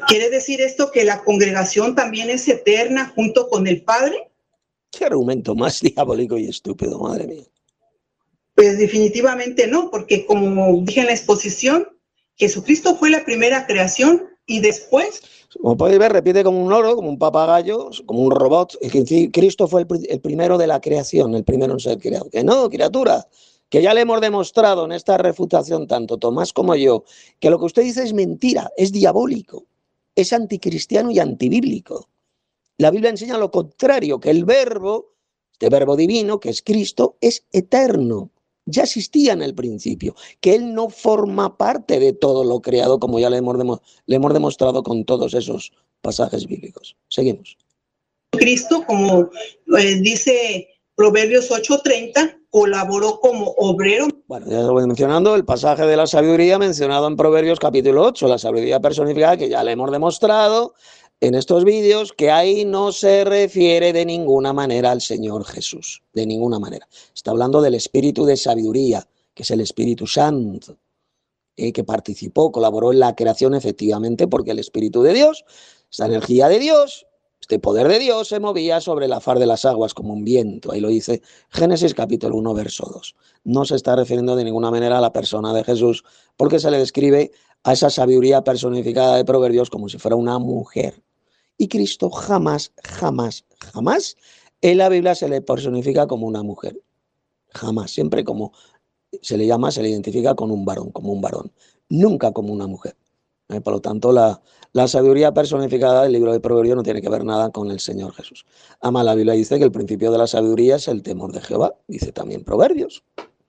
¿Quiere decir esto que la congregación también es eterna junto con el Padre? Qué argumento más diabólico y estúpido, madre mía. Pues definitivamente no, porque como dije en la exposición, Jesucristo fue la primera creación y después... Como podéis ver, repite como un loro, como un papagayo, como un robot. Cristo fue el primero de la creación, el primero en ser creado. Que no, criatura, que ya le hemos demostrado en esta refutación, tanto Tomás como yo, que lo que usted dice es mentira, es diabólico, es anticristiano y antibíblico. La Biblia enseña lo contrario, que el verbo, este verbo divino, que es Cristo, es eterno. Ya existía en el principio, que Él no forma parte de todo lo creado, como ya le hemos demostrado con todos esos pasajes bíblicos. Seguimos. Cristo, como dice Proverbios 8:30, colaboró como obrero. Bueno, ya lo voy mencionando, el pasaje de la sabiduría mencionado en Proverbios capítulo 8, la sabiduría personificada, que ya le hemos demostrado en estos vídeos, que ahí no se refiere de ninguna manera al Señor Jesús, de ninguna manera. Está hablando del espíritu de sabiduría, que es el Espíritu Santo, que participó, colaboró en la creación efectivamente, porque el Espíritu de Dios, esta energía de Dios, este poder de Dios se movía sobre la faz de las aguas como un viento. Ahí lo dice Génesis capítulo 1, verso 2. No se está refiriendo de ninguna manera a la persona de Jesús, porque se le describe a esa sabiduría personificada de Proverbios como si fuera una mujer. Y Cristo jamás, jamás, jamás en la Biblia se le personifica como una mujer. Jamás, siempre como se le llama, se le identifica con un varón, como un varón, nunca como una mujer. Por lo tanto, la sabiduría personificada del libro de Proverbios no tiene que ver nada con el Señor Jesús. Además, la Biblia dice que el principio de la sabiduría es el temor de Jehová, dice también Proverbios.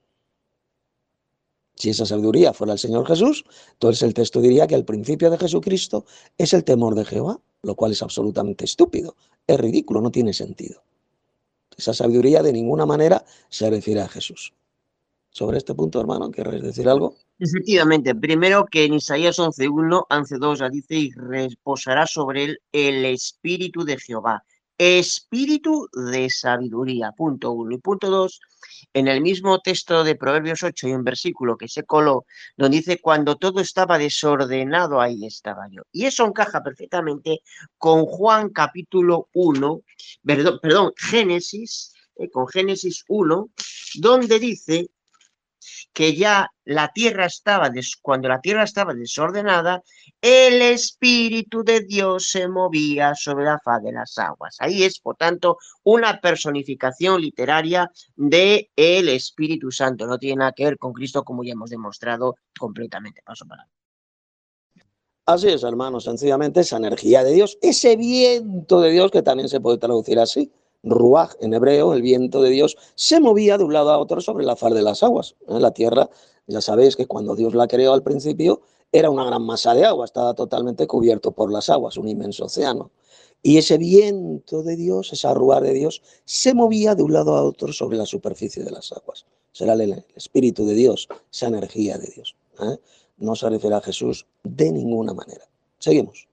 Si esa sabiduría fuera el Señor Jesús, entonces el texto diría que el principio de Jesucristo es el temor de Jehová, lo cual es absolutamente estúpido, es ridículo, no tiene sentido. Esa sabiduría de ninguna manera se refiere a Jesús. Sobre este punto, hermano, ¿querréis decir algo? Efectivamente, primero que en Isaías 11:1, 11:2 ya dice, y reposará sobre él el espíritu de Jehová, espíritu de sabiduría, punto 1. Y punto 2, en el mismo texto de Proverbios 8 hay un versículo que se coló, donde dice, cuando todo estaba desordenado, ahí estaba yo. Y eso encaja perfectamente con Juan capítulo 1, perdón, Génesis, con Génesis 1, donde dice que ya la tierra estaba, cuando la tierra estaba desordenada, el Espíritu de Dios se movía sobre la faz de las aguas. Ahí es, por tanto, una personificación literaria del Espíritu Santo. No tiene nada que ver con Cristo, como ya hemos demostrado completamente. Paso para adelante. Así es, hermano, sencillamente esa energía de Dios, ese viento de Dios, que también se puede traducir así, ruaj en hebreo, el viento de Dios, se movía de un lado a otro sobre la faz de las aguas. La tierra, ya sabéis que cuando Dios la creó al principio, era una gran masa de agua, estaba totalmente cubierto por las aguas, un inmenso océano. Y ese viento de Dios, esa ruaj de Dios, se movía de un lado a otro sobre la superficie de las aguas. Será el Espíritu de Dios, esa energía de Dios. No se refiere a Jesús de ninguna manera. Seguimos.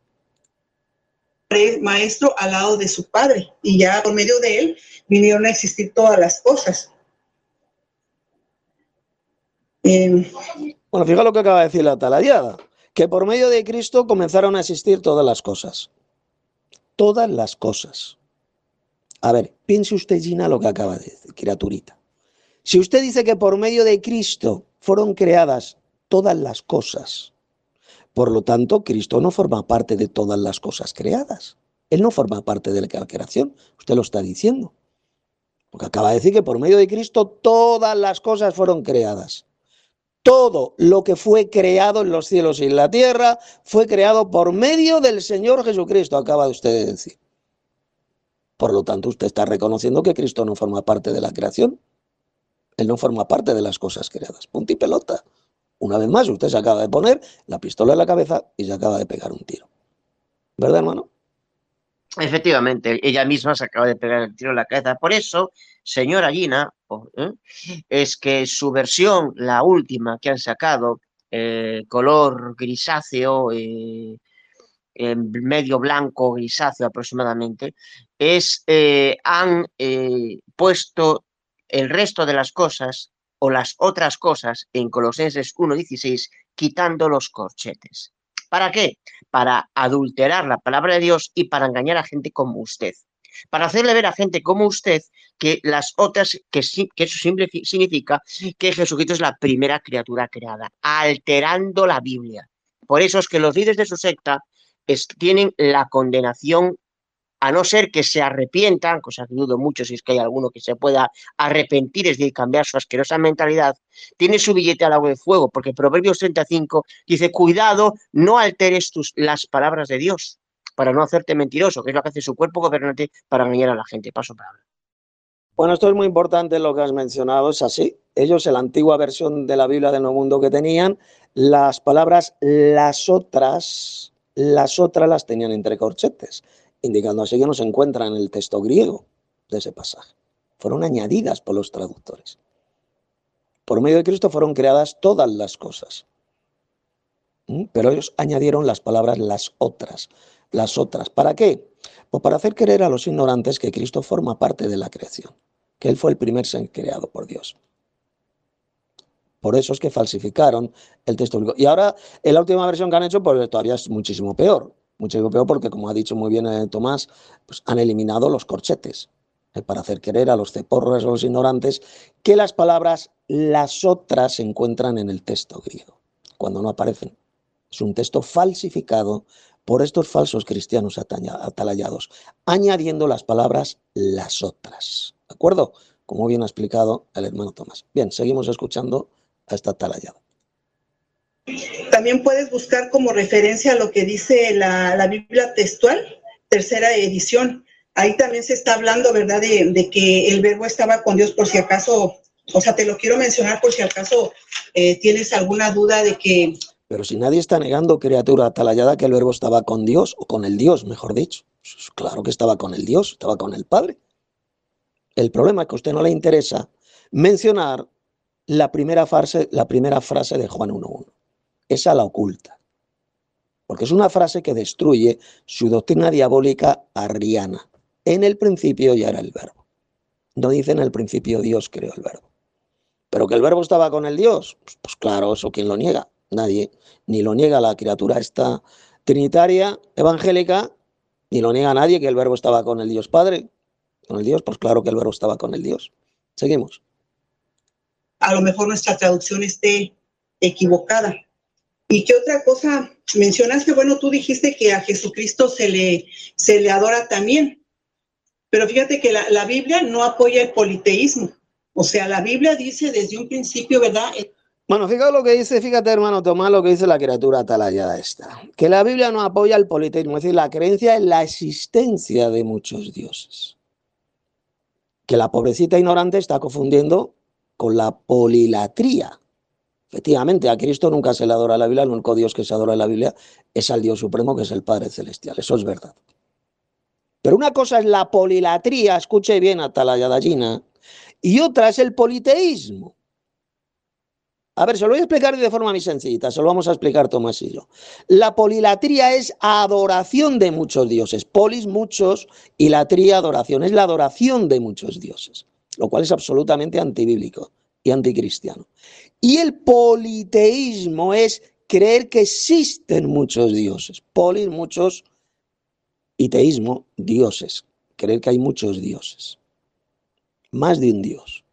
Maestro al lado de su padre, y ya por medio de él vinieron a existir todas las cosas. Bueno, fija lo que acaba de decir la atalayada, que por medio de Cristo comenzaron a existir todas las cosas. Todas las cosas. A ver, piense usted, Gina, lo que acaba de decir, criaturita. Si usted dice que por medio de Cristo fueron creadas todas las cosas, por lo tanto, Cristo no forma parte de todas las cosas creadas. Él no forma parte de la creación. Usted lo está diciendo. Porque acaba de decir que por medio de Cristo todas las cosas fueron creadas. Todo lo que fue creado en los cielos y en la tierra fue creado por medio del Señor Jesucristo, acaba de usted de decir. Por lo tanto, usted está reconociendo que Cristo no forma parte de la creación. Él no forma parte de las cosas creadas. Punto y pelota. Una vez más, usted se acaba de poner la pistola en la cabeza y se acaba de pegar un tiro. ¿Verdad, hermano? Efectivamente, ella misma se acaba de pegar el tiro en la cabeza. Por eso, señora Gina, es que su versión, la última que han sacado, color grisáceo, medio blanco, grisáceo aproximadamente, han puesto el resto de las cosas o las otras cosas en Colosenses 1:16, quitando los corchetes. ¿Para qué? para adulterar la palabra de Dios y para engañar a gente como usted. Para hacerle ver a gente como usted que las otras, que eso significa que Jesucristo es la primera criatura creada, alterando la Biblia. Por eso es que los líderes de su secta tienen la condenación, a no ser que se arrepientan, cosa que dudo mucho si es que hay alguno que se pueda arrepentir, es decir, cambiar su asquerosa mentalidad, tiene su billete al agua de fuego, porque Proverbios 35 dice, cuidado, no alteres las palabras de Dios, para no hacerte mentiroso, que es lo que hace su cuerpo gobernante para engañar a la gente. Paso palabra. Bueno, esto es muy importante lo que has mencionado, es así. Ellos, en la antigua versión de la Biblia del Nuevo Mundo que tenían, las palabras las otras las tenían entre corchetes, indicando así que no se encuentran en el texto griego de ese pasaje. Fueron añadidas por los traductores. Por medio de Cristo fueron creadas todas las cosas. Pero ellos añadieron las palabras las otras. Las otras. ¿Para qué? Pues para hacer creer a los ignorantes que Cristo forma parte de la creación, que Él fue el primer ser creado por Dios. Por eso es que falsificaron el texto bíblico. Y ahora, en la última versión que han hecho, pues todavía es muchísimo peor. Muchísimo peor porque, como ha dicho muy bien Tomás, pues han eliminado los corchetes para hacer creer a los ceporros, a los ignorantes, que las palabras las otras se encuentran en el texto griego, cuando no aparecen. Es un texto falsificado por estos falsos cristianos atalayados, añadiendo las palabras las otras. ¿De acuerdo? Como bien ha explicado el hermano Tomás. Bien, seguimos escuchando a esta atalayada. También puedes buscar como referencia lo que dice la Biblia textual, tercera edición. Ahí también se está hablando, ¿verdad?, de que el verbo estaba con Dios, por si acaso, o sea, te lo quiero mencionar por si acaso tienes alguna duda de que... Pero si nadie está negando, criatura atalayada, que el verbo estaba con Dios, o con el Dios, mejor dicho. Pues claro que estaba con el Dios, estaba con el Padre. El problema es que a usted no le interesa mencionar la primera frase de Juan 1.1. Esa la oculta. Porque es una frase que destruye su doctrina diabólica arriana. En el principio ya era el verbo. No dice en el principio Dios creó el verbo. Pero que el verbo estaba con el Dios, pues claro, eso ¿quién lo niega? Nadie. Ni lo niega la criatura esta trinitaria, evangélica, ni lo niega nadie que el verbo estaba con el Dios Padre. Con el Dios, pues claro que el verbo estaba con el Dios. Seguimos. A lo mejor nuestra traducción esté equivocada. ¿Y qué otra cosa? Mencionas que, bueno, tú dijiste que a Jesucristo se le adora también. Pero fíjate que la Biblia no apoya el politeísmo. O sea, la Biblia dice desde un principio, ¿verdad? Bueno, fíjate lo que dice, fíjate, hermano Tomás, lo que dice la criatura atalayada esta. Que la Biblia no apoya el politeísmo, es decir, la creencia en la existencia de muchos dioses. Que la pobrecita ignorante está confundiendo con la polilatría. Efectivamente, a Cristo nunca se le adora en la Biblia, el único Dios que se adora en la Biblia es al Dios supremo, que es el Padre Celestial. Eso es verdad. Pero una cosa es la polilatría, escuche bien, atalayada Gina, y otra es el politeísmo. A ver, se lo voy a explicar de forma muy sencillita, se lo vamos a explicar Tomás y yo. La polilatría es adoración de muchos dioses. Polis, muchos, y latría, adoración. Es la adoración de muchos dioses, lo cual es absolutamente antibíblico y anticristiano. Y el politeísmo es creer que existen muchos dioses. Polis, muchos, y teísmo, dioses. Creer que hay muchos dioses. Más de un dios.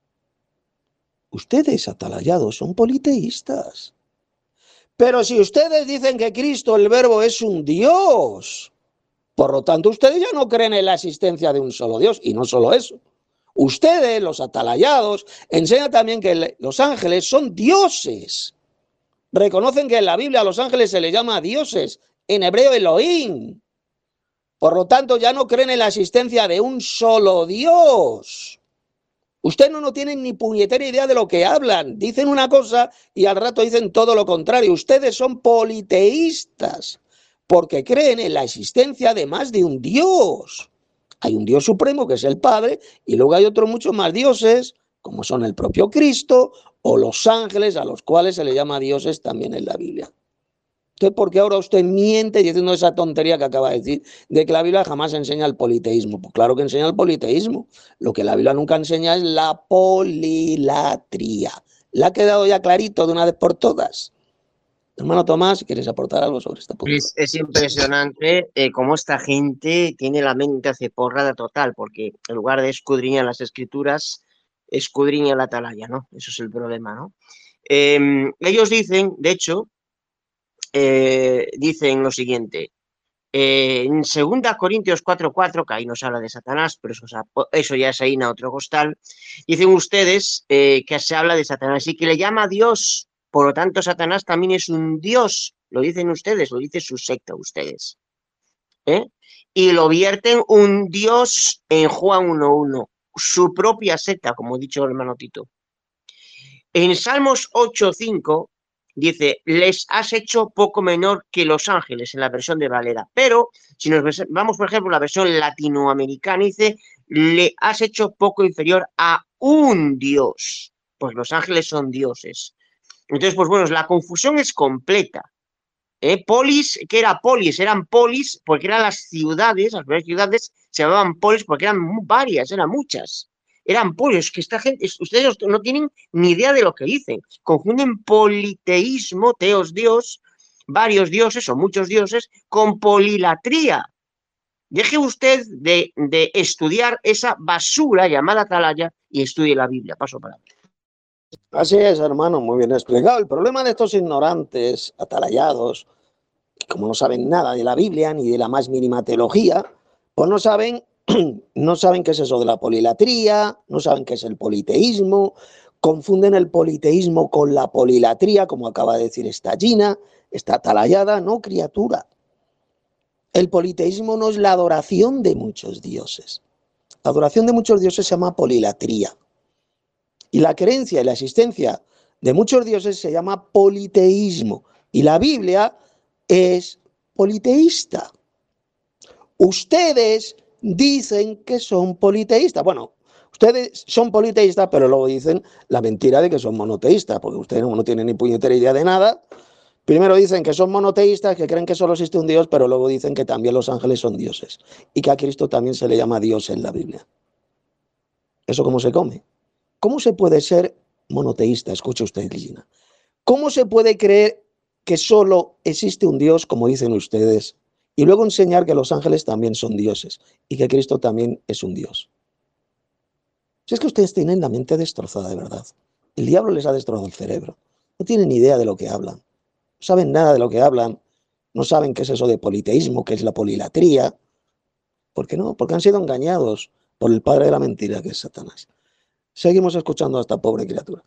Ustedes, atalayados, son politeístas. Pero si ustedes dicen que Cristo, el verbo, es un Dios, por lo tanto, ustedes ya no creen en la existencia de un solo Dios. Y no solo eso. Ustedes, los atalayados, enseñan también que los ángeles son dioses. Reconocen que en la Biblia a los ángeles se les llama dioses. En hebreo, Elohim. Por lo tanto, ya no creen en la existencia de un solo Dios. Ustedes no tienen ni puñetera idea de lo que hablan. Dicen una cosa y al rato dicen todo lo contrario. Ustedes son politeístas porque creen en la existencia de más de un Dios. Hay un Dios supremo que es el Padre y luego hay otros muchos más dioses, como son el propio Cristo o los ángeles, a los cuales se les llama dioses también en la Biblia. Entonces, ¿por qué ahora usted miente diciendo esa tontería que acaba de decir de que la Biblia jamás enseña el politeísmo? Pues claro que enseña el politeísmo. Lo que la Biblia nunca enseña es la polilatría. ¿Le ha quedado ya clarito de una vez por todas? Hermano Tomás, ¿quieres aportar algo sobre este punto? Es impresionante cómo esta gente tiene la mente aceporrada total, porque en lugar de escudriñar las escrituras, escudriña la atalaya, ¿no? Eso es el problema, ¿no? Ellos dicen, de hecho, dicen lo siguiente. En 2 Corintios 4:4, que ahí nos habla de Satanás, pero eso ya es ahí a otro costal, dicen ustedes que se habla de Satanás y que le llama Dios, por lo tanto Satanás también es un Dios, lo dicen ustedes, lo dice su secta ustedes, ¿eh? Y lo vierten un Dios en Juan 1:1, su propia secta, como ha dicho el hermano Tito. En Salmos 8:5 dice, les has hecho poco menor que los ángeles, en la versión de Valera. Pero si nos vamos, por ejemplo, a la versión latinoamericana, dice, le has hecho poco inferior a un dios. Pues los ángeles son dioses. Entonces, pues bueno, la confusión es completa. Polis, ¿qué era polis? Eran polis porque eran las primeras ciudades se llamaban polis porque eran varias, eran muchas. Eran polis, que esta gente, ustedes no tienen ni idea de lo que dicen. Confunden politeísmo, teos, Dios, varios dioses o muchos dioses, con polilatría. Deje usted de estudiar esa basura llamada atalaya y estudie la Biblia. Paso para adelante. Así es, hermano, muy bien explicado. El problema de estos ignorantes, atalayados, que como no saben nada de la Biblia ni de la más mínima teología, pues no saben, no saben qué es eso de la polilatría, no saben qué es el politeísmo, confunden el politeísmo con la polilatría, como acaba de decir esta Gina, esta atalayada, no, criatura. El politeísmo no es la adoración de muchos dioses. La adoración de muchos dioses se llama polilatría. Y la creencia y la existencia de muchos dioses se llama politeísmo. Y la Biblia es politeísta. Ustedes dicen que son politeístas. Bueno, ustedes son politeístas, pero luego dicen la mentira de que son monoteístas, porque ustedes no tienen ni puñetera idea de nada. Primero dicen que son monoteístas, que creen que solo existe un Dios, pero luego dicen que también los ángeles son dioses y que a Cristo también se le llama Dios en la Biblia. ¿Eso cómo se come? ¿Cómo se puede ser monoteísta? Escuche usted, Lina. ¿Cómo se puede creer que solo existe un Dios, como dicen ustedes, y luego enseñar que los ángeles también son dioses y que Cristo también es un Dios? Si es que ustedes tienen la mente destrozada de verdad. El diablo les ha destrozado el cerebro. No tienen ni idea de lo que hablan. No saben nada de lo que hablan. No saben qué es eso de politeísmo, qué es la polilatría. ¿Por qué no? Porque han sido engañados por el padre de la mentira, que es Satanás. Seguimos escuchando a esta pobre criatura.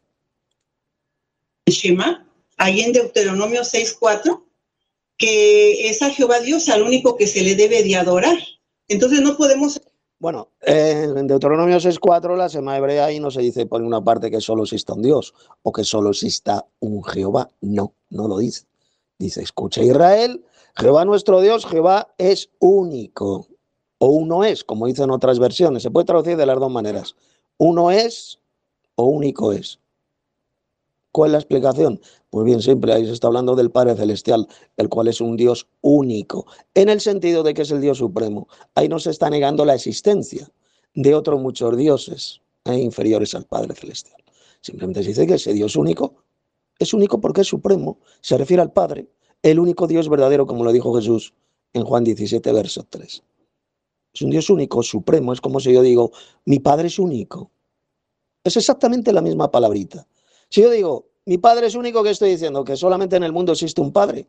Shema, ahí en Deuteronomio 6:4, que es a Jehová Dios al único que se le debe de adorar. Entonces no podemos... Bueno, en Deuteronomio 6:4, la Sema hebrea, ahí no se dice por una parte que solo exista un Dios o que solo exista un Jehová. No, no lo dice. Dice, escucha Israel, Jehová nuestro Dios, Jehová es único. O uno es, como dicen otras versiones. Se puede traducir de las dos maneras. Uno es o único es. ¿Cuál es la explicación? Pues bien simple, ahí se está hablando del Padre Celestial, el cual es un Dios único, en el sentido de que es el Dios supremo. Ahí no se está negando la existencia de otros muchos dioses inferiores al Padre Celestial. Simplemente se dice que ese Dios único es único porque es supremo, se refiere al Padre, el único Dios verdadero, como lo dijo Jesús en Juan 17, verso 3. Es un Dios único, supremo, es como si yo digo, mi Padre es único. Es exactamente la misma palabrita. Si yo digo, mi padre es único, ¿qué estoy diciendo? Que solamente en el mundo existe un padre.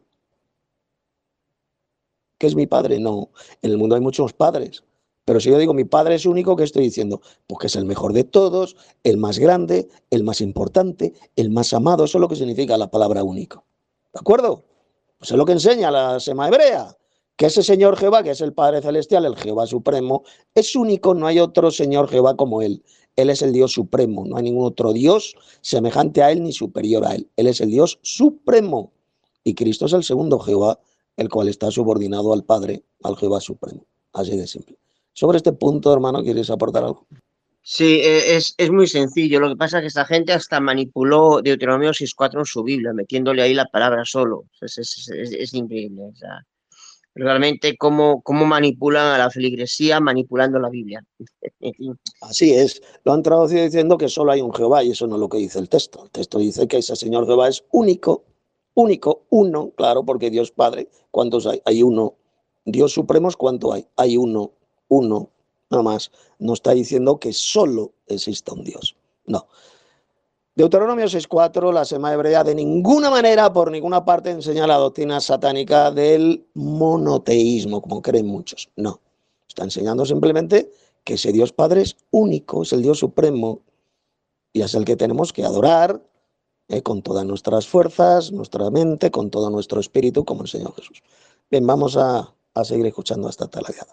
¿Qué es mi padre? No, en el mundo hay muchos padres. Pero si yo digo, mi padre es único, ¿qué estoy diciendo? Pues que es el mejor de todos, el más grande, el más importante, el más amado. Eso es lo que significa la palabra único. ¿De acuerdo? Pues es lo que enseña la Sema hebrea. Que ese Señor Jehová, que es el Padre Celestial, el Jehová Supremo, es único, no hay otro Señor Jehová como Él. Él es el Dios Supremo, no hay ningún otro Dios semejante a Él ni superior a Él. Él es el Dios Supremo. Y Cristo es el segundo Jehová, el cual está subordinado al Padre, al Jehová Supremo. Así de simple. Sobre este punto, hermano, ¿quieres aportar algo? Sí, es muy sencillo. Lo que pasa es que esta gente hasta manipuló Deuteronomio 6:4 en su Biblia, metiéndole ahí la palabra solo. Es increíble. O sea, realmente cómo manipulan a la feligresía manipulando la Biblia. En fin. Así es, lo han traducido diciendo que solo hay un Jehová y eso no es lo que dice el texto. El texto dice que ese Señor Jehová es único único, uno, claro, porque Dios Padre, ¿cuántos hay? Hay uno. Dios Supremos, ¿cuánto hay? Hay uno, nada más. No está diciendo que solo exista un Dios. No. Deuteronomio 6.4, la Sema hebrea de ninguna manera, por ninguna parte, enseña la doctrina satánica del monoteísmo, como creen muchos. No. Está enseñando simplemente que ese Dios Padre es único, es el Dios Supremo, y es el que tenemos que adorar con todas nuestras fuerzas, nuestra mente, con todo nuestro espíritu, como enseñó Jesús. Bien, vamos a seguir escuchando hasta talayada.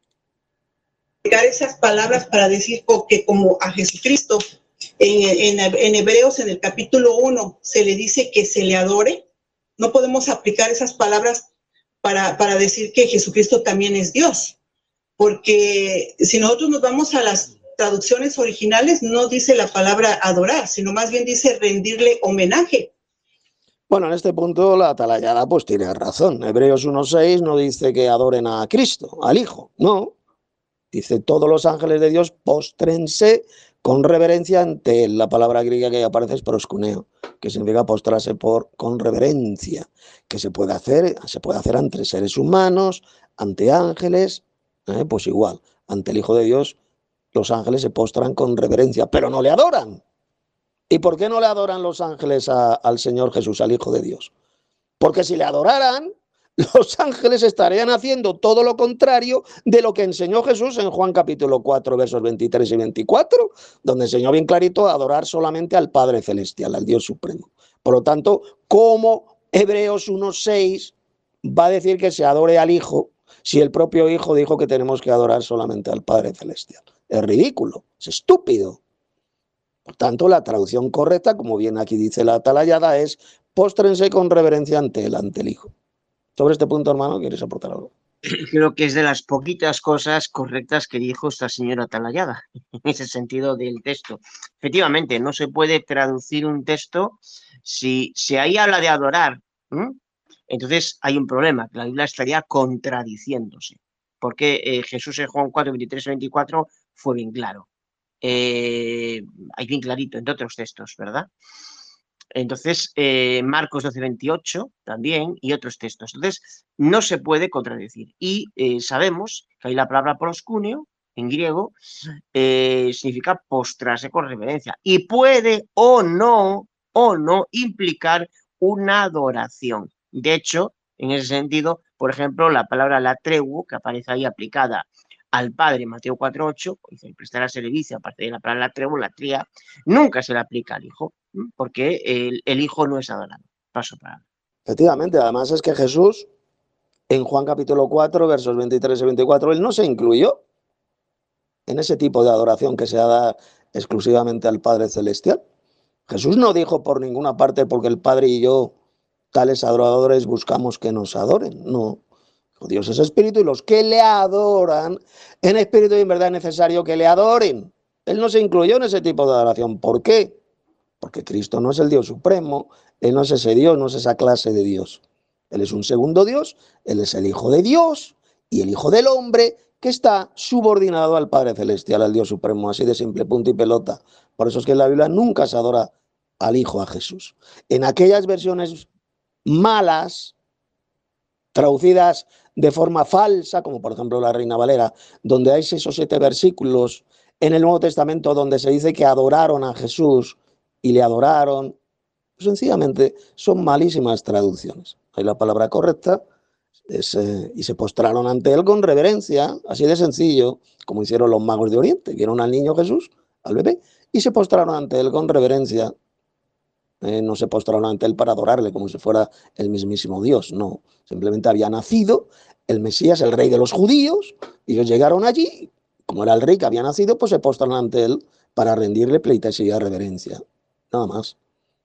Esas palabras para decir que como a Jesucristo en Hebreos en el capítulo 1 se le dice que se le adore, no podemos aplicar esas palabras para decir que Jesucristo también es Dios, porque si nosotros nos vamos a las traducciones originales, no dice la palabra adorar, sino más bien dice rendirle homenaje. Bueno, en este punto la atalayada pues tiene razón. Hebreos 1.6 no dice que adoren a Cristo, al Hijo, no. Dice, todos los ángeles de Dios póstrense con reverencia ante él. La palabra griega que aparece es proskuneo, que significa postrarse con reverencia, que se puede hacer ante seres humanos, ante ángeles, pues igual, ante el Hijo de Dios, los ángeles se postran con reverencia, pero no le adoran. ¿Y por qué no le adoran los ángeles al Señor Jesús, al Hijo de Dios? Porque si le adoraran, los ángeles estarían haciendo todo lo contrario de lo que enseñó Jesús en Juan capítulo 4, versos 23 y 24, donde enseñó bien clarito a adorar solamente al Padre Celestial, al Dios Supremo. Por lo tanto, ¿cómo Hebreos 1.6 va a decir que se adore al Hijo si el propio Hijo dijo que tenemos que adorar solamente al Padre Celestial? Es ridículo, es estúpido. Por tanto, la traducción correcta, como bien aquí dice la atalayada, es póstrense con reverencia ante el Hijo. Sobre este punto, hermano, ¿quieres aportar algo? Creo que es de las poquitas cosas correctas que dijo esta señora atalayada, en ese sentido del texto. Efectivamente, no se puede traducir un texto si ahí habla de adorar, entonces hay un problema, que la Biblia estaría contradiciéndose, porque Jesús en Juan 4, 23 y 24 fue bien claro. Hay bien clarito, entre otros textos, ¿verdad? Entonces, Marcos 12:28 también y otros textos. Entonces, no se puede contradecir. Y sabemos que ahí la palabra proskuneo, en griego, significa postrarse con reverencia. Y puede o no implicar una adoración. De hecho, en ese sentido, por ejemplo, la palabra latreuo, que aparece ahí aplicada al Padre, Mateo 4:8, dice, prestará servicio, aparte de la palabra latreuo, latría, nunca se le aplica al Hijo, porque el Hijo no es adorado. Paso para... Efectivamente, además es que Jesús, en Juan capítulo 4, versos 23 y 24, él no se incluyó en ese tipo de adoración que se da exclusivamente al Padre Celestial. Jesús no dijo por ninguna parte, porque el Padre y yo, tales adoradores, buscamos que nos adoren. No. Dios es espíritu y los que le adoran en espíritu y en verdad es necesario que le adoren. Él no se incluyó en ese tipo de adoración. ¿Por qué? Porque Cristo no es el Dios supremo, Él no es ese Dios, no es esa clase de Dios. Él es un segundo Dios, Él es el Hijo de Dios y el Hijo del Hombre que está subordinado al Padre Celestial, al Dios supremo, así de simple, punto y pelota. Por eso es que en la Biblia nunca se adora al Hijo, a Jesús. En aquellas versiones malas, traducidas de forma falsa, como por ejemplo la Reina Valera, donde hay 6 o 7 versículos en el Nuevo Testamento donde se dice que adoraron a Jesús y le adoraron, pues sencillamente son malísimas traducciones. Hay la palabra correcta es, y se postraron ante él con reverencia, así de sencillo, como hicieron los magos de Oriente. Vieron al niño Jesús, al bebé, y se postraron ante él con reverencia. No se postraron ante él para adorarle como si fuera el mismísimo Dios, no. Simplemente había nacido el Mesías, el rey de los judíos, y ellos llegaron allí, como era el rey que había nacido, pues se postraron ante él para rendirle pleitesía y reverencia. Nada más.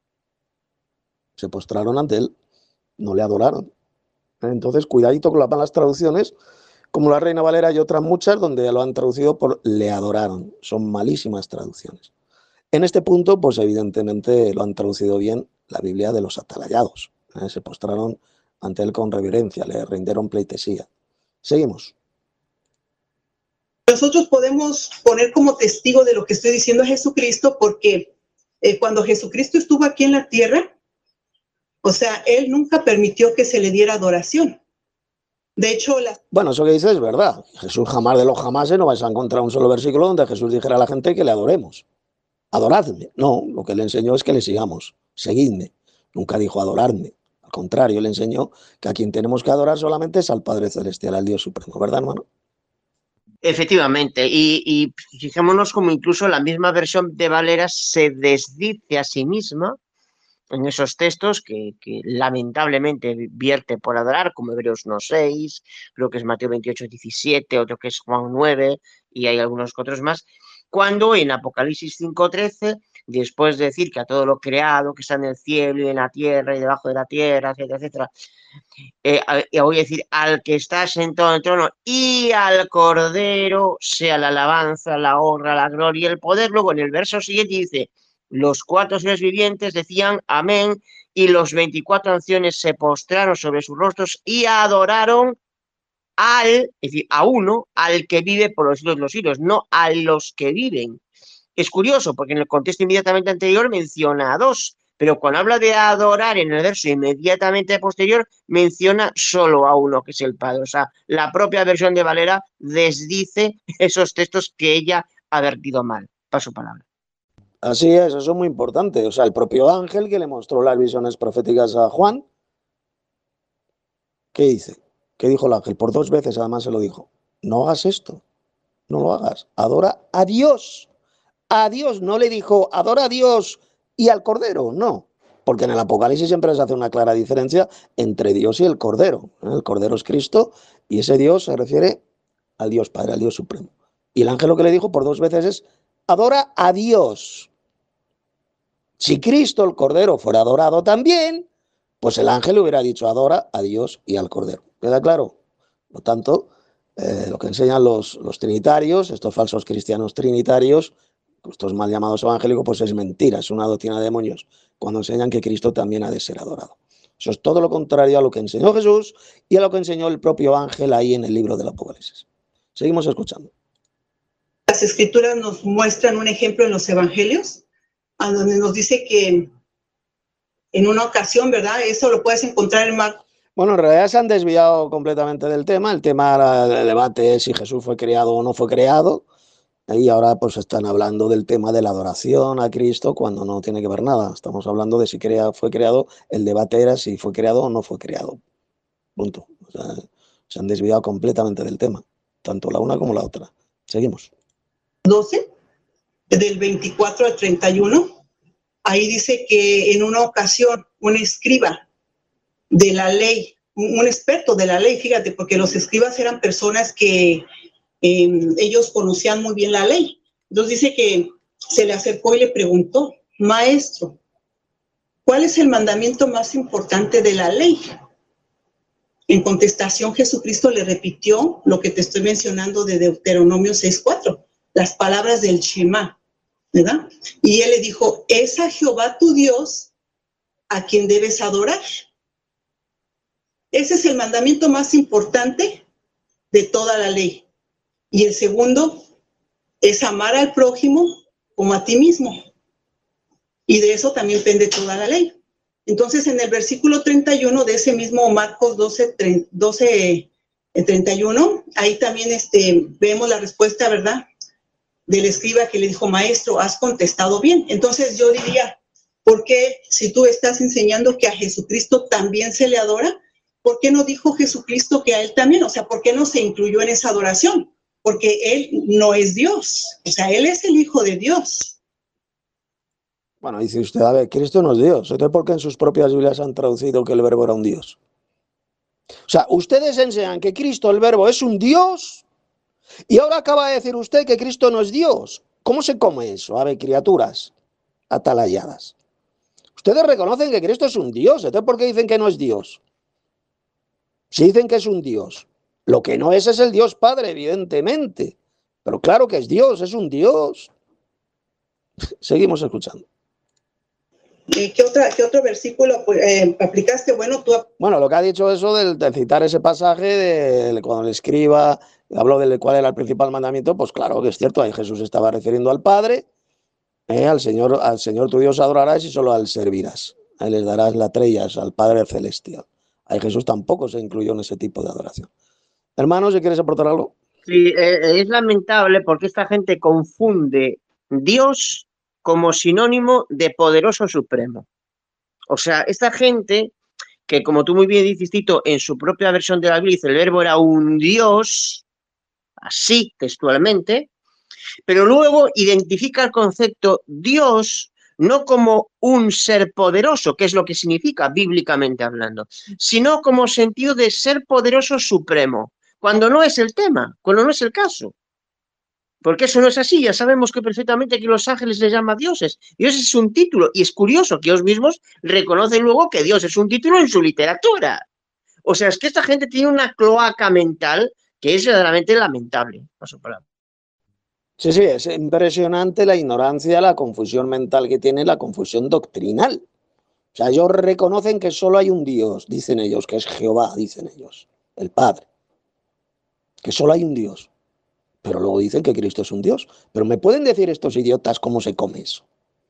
Se postraron ante él, no le adoraron. Entonces, cuidadito con las malas traducciones, como la Reina Valera y otras muchas, donde lo han traducido por le adoraron. Son malísimas traducciones. En este punto, pues evidentemente lo han traducido bien la Biblia de los atalayados. Se postraron ante él con reverencia, le rindieron pleitesía. Seguimos. Nosotros podemos poner como testigo de lo que estoy diciendo a Jesucristo porque cuando Jesucristo estuvo aquí en la tierra, O sea, él nunca permitió que se le diera adoración. De hecho, bueno, eso que dices es verdad. Jesús jamás de los jamases no vais a encontrar un solo versículo donde Jesús dijera a la gente que le adoremos. Adoradme. No, lo que le enseñó es que le sigamos. Seguidme. Nunca dijo adorarme. Al contrario, le enseñó que a quien tenemos que adorar solamente es al Padre Celestial, al Dios Supremo. ¿Verdad, hermano? Efectivamente, y fijémonos como incluso la misma versión de Valera se desdice a sí misma en esos textos que lamentablemente vierte por adorar, como Hebreos 1:6, creo que es Mateo 28:17, otro que es Juan 9, y hay algunos otros más, cuando en Apocalipsis 5:13, después de decir que a todo lo creado, que está en el cielo y en la tierra y debajo de la tierra, etcétera, etcétera, voy a decir, al que está sentado en el trono y al Cordero sea la alabanza, la honra, la gloria y el poder. Luego en el verso siguiente dice, los 4 seres vivientes decían amén, y los 24 ancianos se postraron sobre sus rostros y adoraron es decir, a uno, al que vive por los siglos de los siglos, no a los que viven. Es curioso, porque en el contexto inmediatamente anterior menciona a 2, pero cuando habla de adorar en el verso inmediatamente posterior, menciona solo a uno, que es el Padre. O sea, la propia versión de Valera desdice esos textos que ella ha vertido mal. Paso palabra. Así es, eso es muy importante. O sea, el propio ángel que le mostró las visiones proféticas a Juan, ¿qué dice? ¿Qué dijo el ángel? Por 2 veces además se lo dijo. No hagas esto, no lo hagas. Adora a Dios. A Dios. No le dijo, adora a Dios y al Cordero. No. Porque en el Apocalipsis siempre se hace una clara diferencia entre Dios y el Cordero. El Cordero es Cristo y ese Dios se refiere al Dios Padre, al Dios Supremo. Y el ángel lo que le dijo por 2 veces es, adora a Dios. Si Cristo, el Cordero, fuera adorado también, pues el ángel le hubiera dicho adora a Dios y al Cordero. ¿Queda claro? Por lo tanto, lo que enseñan los trinitarios, estos falsos cristianos trinitarios, estos mal llamados evangélicos, pues es mentira, es una doctrina de demonios, cuando enseñan que Cristo también ha de ser adorado. Eso es todo lo contrario a lo que enseñó Jesús y a lo que enseñó el propio ángel ahí en el libro del Apocalipsis. Seguimos escuchando. Las escrituras nos muestran un ejemplo en los evangelios, a donde nos dice que en una ocasión, ¿verdad? Eso lo puedes encontrar en Marcos. Bueno, en realidad se han desviado completamente del tema. El tema del debate es si Jesús fue creado o no fue creado. Y ahora pues están hablando del tema de la adoración a Cristo cuando no tiene que ver nada. Estamos hablando de si fue creado. El debate era si fue creado o no fue creado. Punto. O sea, se han desviado completamente del tema. Tanto la una como la otra. Seguimos. 12, del 24 al 31. Ahí dice que en una ocasión un escriba de la ley, un experto de la ley, fíjate, porque los escribas eran personas que ellos conocían muy bien la ley. Entonces dice que se le acercó y le preguntó, maestro, ¿cuál es el mandamiento más importante de la ley? En contestación, Jesucristo le repitió lo que te estoy mencionando de Deuteronomio 6:4, las palabras del Shema, ¿verdad? Y él le dijo, es a Jehová tu Dios a quien debes adorar. Ese es el mandamiento más importante de toda la ley. Y el segundo es amar al prójimo como a ti mismo. Y de eso también pende toda la ley. Entonces, en el versículo 31 de ese mismo Marcos 12:31, ahí también vemos la respuesta, ¿verdad?, del escriba que le dijo, maestro, has contestado bien. Entonces yo diría, ¿por qué si tú estás enseñando que a Jesucristo también se le adora? ¿Por qué no dijo Jesucristo que a él también? O sea, ¿por qué no se incluyó en esa adoración? Porque él no es Dios, o sea, él es el Hijo de Dios. Bueno, dice usted, a ver, Cristo no es Dios. Entonces, ¿por qué en sus propias Biblias han traducido que el verbo era un Dios? O sea, ustedes enseñan que Cristo, el verbo, es un Dios, y ahora acaba de decir usted que Cristo no es Dios. ¿Cómo se come eso? A ver, criaturas atalayadas. Ustedes reconocen que Cristo es un Dios, entonces ¿por qué dicen que no es Dios? Si dicen que es un Dios, lo que no es el Dios Padre, evidentemente. Pero claro que es Dios, es un Dios. Seguimos escuchando. ¿Qué otro versículo aplicaste? Bueno, lo que ha dicho eso de citar ese pasaje cuando el escriba habló de cuál era el principal mandamiento, pues claro que es cierto, ahí Jesús estaba refiriendo al Padre, al Señor tu Dios adorarás y solo al servirás. ahí les darás latrillas al Padre Celestial. Ahí Jesús tampoco se incluyó en ese tipo de adoración. Hermano, si quieres aportar algo. Sí, es lamentable porque esta gente confunde Dios como sinónimo de poderoso supremo. O sea, esta gente que, como tú muy bien dices, Tito, en su propia versión de la Biblia dice el verbo era un Dios, así textualmente, pero luego identifica el concepto Dios no como un ser poderoso, que es lo que significa bíblicamente hablando, sino como sentido de ser poderoso supremo, cuando no es el tema, cuando no es el caso. Porque eso no es así, ya sabemos que perfectamente que los ángeles les llama dioses. Dios es un título, y es curioso que ellos mismos reconocen luego que Dios es un título en su literatura. O sea, es que esta gente tiene una cloaca mental que es verdaderamente lamentable. Paso palabra. Sí, sí, es impresionante la ignorancia, la confusión mental que tiene, la confusión doctrinal. O sea, ellos reconocen que solo hay un Dios, dicen ellos, que es Jehová, dicen ellos, el Padre, que solo hay un Dios. Pero luego dicen que Cristo es un Dios. Pero ¿me pueden decir estos idiotas cómo se come eso?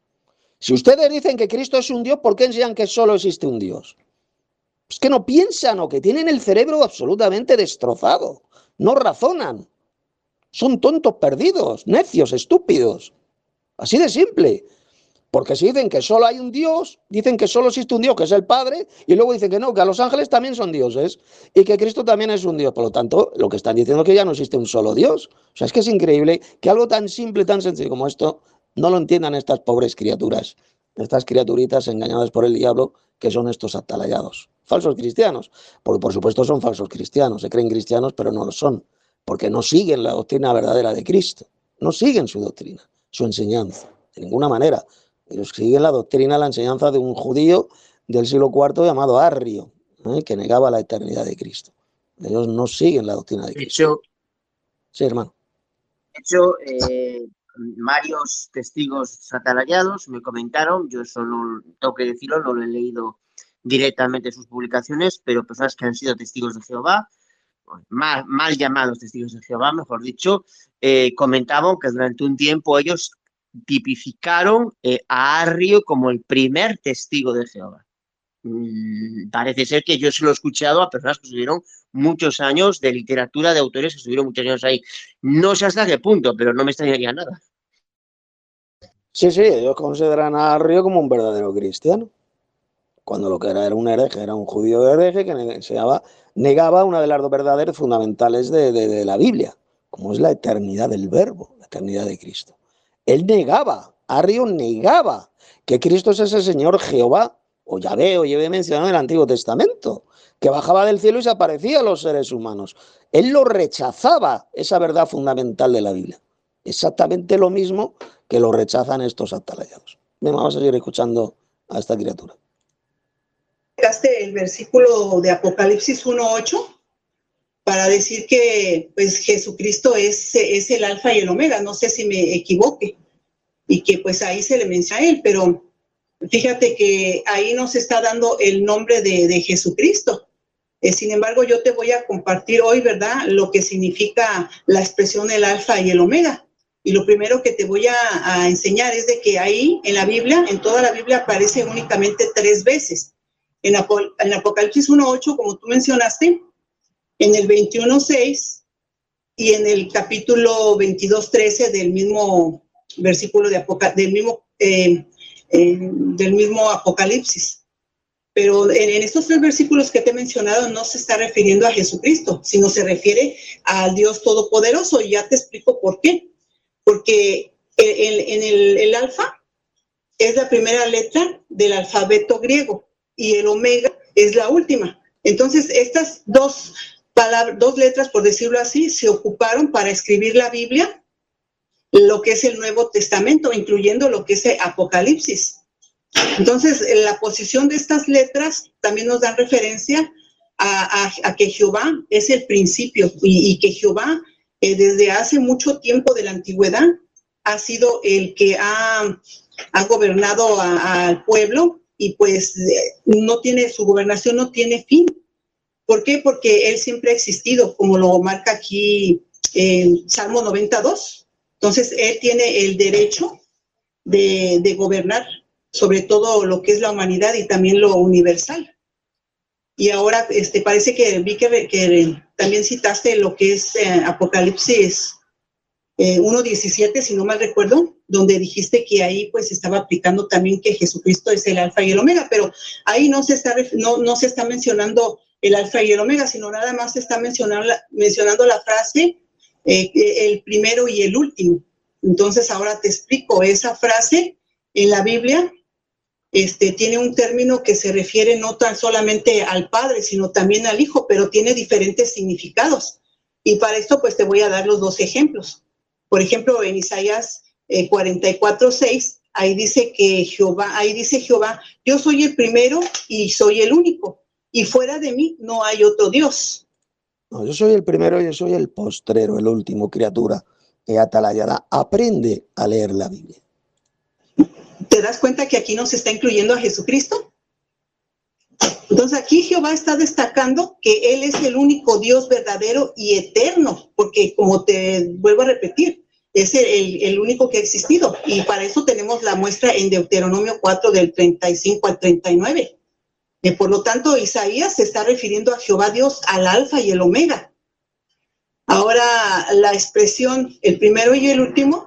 Si ustedes dicen que Cristo es un Dios, ¿por qué enseñan que solo existe un Dios? Es que no piensan o que tienen el cerebro absolutamente destrozado. No razonan. Son tontos perdidos, necios, estúpidos. Así de simple. Porque si dicen que solo hay un Dios, dicen que solo existe un Dios, que es el Padre, y luego dicen que no, que a los ángeles también son dioses, y que Cristo también es un Dios. Por lo tanto, lo que están diciendo es que ya no existe un solo Dios. O sea, es que es increíble que algo tan simple, tan sencillo como esto, no lo entiendan estas pobres criaturas, estas criaturitas engañadas por el diablo, que son estos atalayados. Falsos cristianos, porque por supuesto son falsos cristianos, se creen cristianos, pero no lo son, porque no siguen la doctrina verdadera de Cristo, no siguen su doctrina, su enseñanza, de ninguna manera. Ellos siguen la doctrina, la enseñanza de un judío del siglo IV llamado Arrio, que negaba la eternidad de Cristo. Ellos no siguen la doctrina de Cristo. Sí, hermano. De hecho, varios testigos atalayados me comentaron, yo eso no tengo que decirlo, no lo he leído directamente sus publicaciones, pero personas que han sido testigos de Jehová, mal llamados testigos de Jehová, mejor dicho, comentaban que durante un tiempo ellos tipificaron a Arrio como el primer testigo de Jehová. Parece ser que yo se lo he escuchado a personas que estuvieron muchos años de literatura, de autores que estuvieron muchos años ahí. No sé hasta qué punto, pero no me extrañaría nada. Sí, sí, ellos consideran a Arrio como un verdadero cristiano, cuando lo que era un hereje, era un judío hereje que negaba una de las dos verdades fundamentales de la Biblia, como es la eternidad del Verbo, la eternidad de Cristo. Él negaba, Arrio negaba que Cristo es ese Señor Jehová, o Yahvé, o Yahvé mencionado en el Antiguo Testamento, que bajaba del cielo y se aparecía a los seres humanos. Él lo rechazaba, esa verdad fundamental de la Biblia. Exactamente lo mismo que lo rechazan estos atalayados. Vamos a seguir escuchando a esta criatura. El versículo de Apocalipsis 1:8 para decir que pues Jesucristo es el alfa y el omega, no sé si me equivoque, y que pues ahí se le menciona a él, pero fíjate que ahí nos está dando el nombre de Jesucristo. Sin embargo, yo te voy a compartir hoy, ¿verdad?, lo que significa la expresión el alfa y el omega. Y lo primero que te voy a enseñar es de que ahí en la Biblia, en toda la Biblia, aparece únicamente 3 veces. En Apocalipsis 1:8, como tú mencionaste, en el 21:6 y en el capítulo 22:13 del mismo versículo del mismo Apocalipsis. Pero en estos 3 versículos que te he mencionado no se está refiriendo a Jesucristo, sino se refiere al Dios Todopoderoso. Y ya te explico por qué. Porque el alfa es la primera letra del alfabeto griego y el omega es la última. Entonces, estas dos letras, por decirlo así, se ocuparon para escribir la Biblia, lo que es el Nuevo Testamento, incluyendo lo que es el Apocalipsis. Entonces, la posición de estas letras también nos dan referencia a que Jehová es el principio y que Jehová, desde hace mucho tiempo de la antigüedad, ha sido el que ha gobernado al pueblo y pues su gobernación no tiene fin. ¿Por qué? Porque él siempre ha existido, como lo marca aquí Salmo 92. Entonces, él tiene el derecho de gobernar sobre todo lo que es la humanidad y también lo universal. Y ahora parece que vi que también citaste lo que es Apocalipsis 1:17, si no mal recuerdo, donde dijiste que ahí pues estaba aplicando también que Jesucristo es el alfa y el omega, pero ahí no se está mencionando el alfa y el omega, sino nada más se está mencionando la frase el primero y el último. Entonces ahora te explico, esa frase en la Biblia tiene un término que se refiere no tan solamente al Padre, sino también al Hijo, pero tiene diferentes significados. Y para esto pues te voy a dar los dos ejemplos. Por ejemplo, en Isaías 44:6, ahí dice Jehová, yo soy el primero y soy el único, y fuera de mí no hay otro Dios. No, yo soy el primero y yo soy el postrero, el último, criatura atalayada. Aprende a leer la Biblia. ¿Te das cuenta que aquí nos está incluyendo a Jesucristo? Entonces aquí Jehová está destacando que Él es el único Dios verdadero y eterno, porque como te vuelvo a repetir, es el único que ha existido. Y para eso tenemos la muestra en Deuteronomio 4 del 35 al 39. Por lo tanto, Isaías se está refiriendo a Jehová Dios, al alfa y el omega. Ahora, la expresión el primero y el último,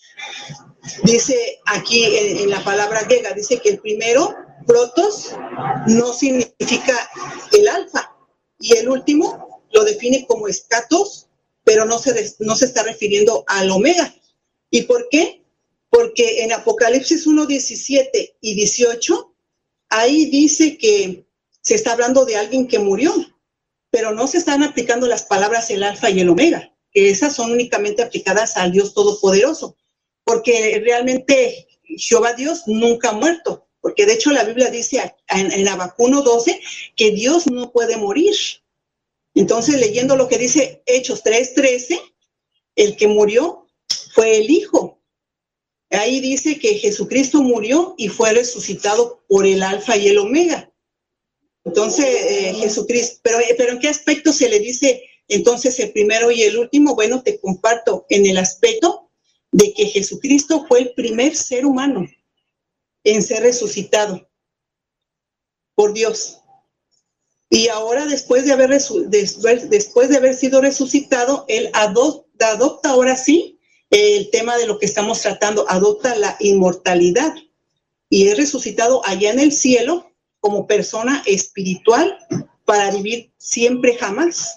dice aquí en la palabra griega, dice que el primero, protos, no significa el alfa, y el último lo define como escatos, pero no se está refiriendo al omega. ¿Y por qué? Porque en Apocalipsis 1:17 y 18, ahí dice que se está hablando de alguien que murió, pero no se están aplicando las palabras el alfa y el omega, que esas son únicamente aplicadas al Dios Todopoderoso, porque realmente Jehová Dios nunca ha muerto, porque de hecho la Biblia dice en Habacuc 1:12 que Dios no puede morir. Entonces, leyendo lo que dice Hechos 3:13, el que murió fue el Hijo. Ahí dice que Jesucristo murió y fue resucitado por el alfa y el omega. Entonces, Jesucristo, pero ¿en qué aspecto se le dice entonces el primero y el último? Bueno, te comparto en el aspecto de que Jesucristo fue el primer ser humano en ser resucitado por Dios. Y ahora, después de haber sido resucitado, Él adopta ahora sí el tema de lo que estamos tratando, adopta la inmortalidad y es resucitado allá en el cielo como persona espiritual para vivir siempre jamás.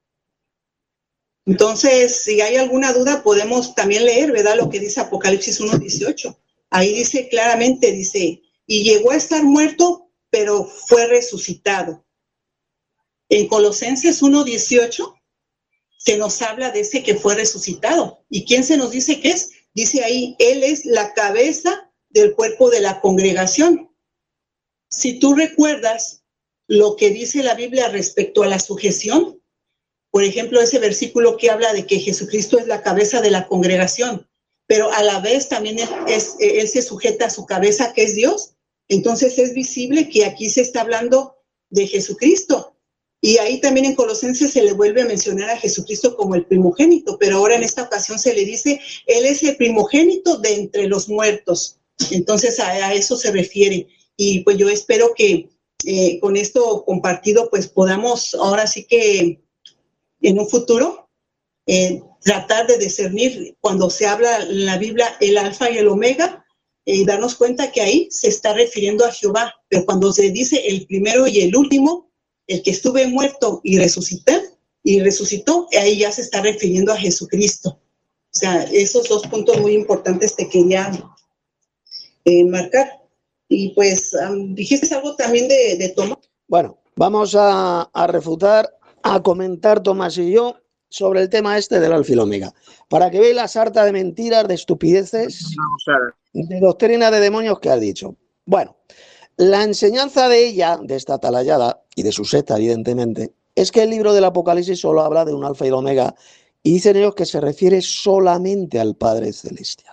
Entonces, si hay alguna duda, podemos también leer, ¿verdad? Lo que dice Apocalipsis 1:18. Ahí dice claramente, dice, y llegó a estar muerto, pero fue resucitado. En Colosenses 1:18 se nos habla de ese que fue resucitado. ¿Y quién se nos dice que es? Dice ahí, Él es la cabeza del cuerpo de la congregación. Si tú recuerdas lo que dice la Biblia respecto a la sujeción, por ejemplo, ese versículo que habla de que Jesucristo es la cabeza de la congregación, pero a la vez también Él se sujeta a su cabeza, que es Dios. Entonces es visible que aquí se está hablando de Jesucristo. Y ahí también en Colosenses se le vuelve a mencionar a Jesucristo como el primogénito, pero ahora en esta ocasión se le dice, Él es el primogénito de entre los muertos. Entonces a eso se refiere. Y pues yo espero que con esto compartido pues podamos ahora sí que en un futuro tratar de discernir cuando se habla en la Biblia el alfa y el omega y darnos cuenta que ahí se está refiriendo a Jehová, pero cuando se dice el primero y el último, el que estuve muerto y resucitó, ahí ya se está refiriendo a Jesucristo. O sea, esos dos puntos muy importantes te quería marcar. Y pues dijiste algo también de Tomás. Bueno, vamos a refutar, a comentar Tomás y yo sobre el tema este del alfa y el omega, para que veáis la sarta de mentiras, de estupideces, de doctrina de demonios que has dicho. Bueno, la enseñanza de ella, de esta atalayada y de su secta, evidentemente, es que el libro del Apocalipsis solo habla de un alfa y el omega y dicen ellos que se refiere solamente al Padre Celestial.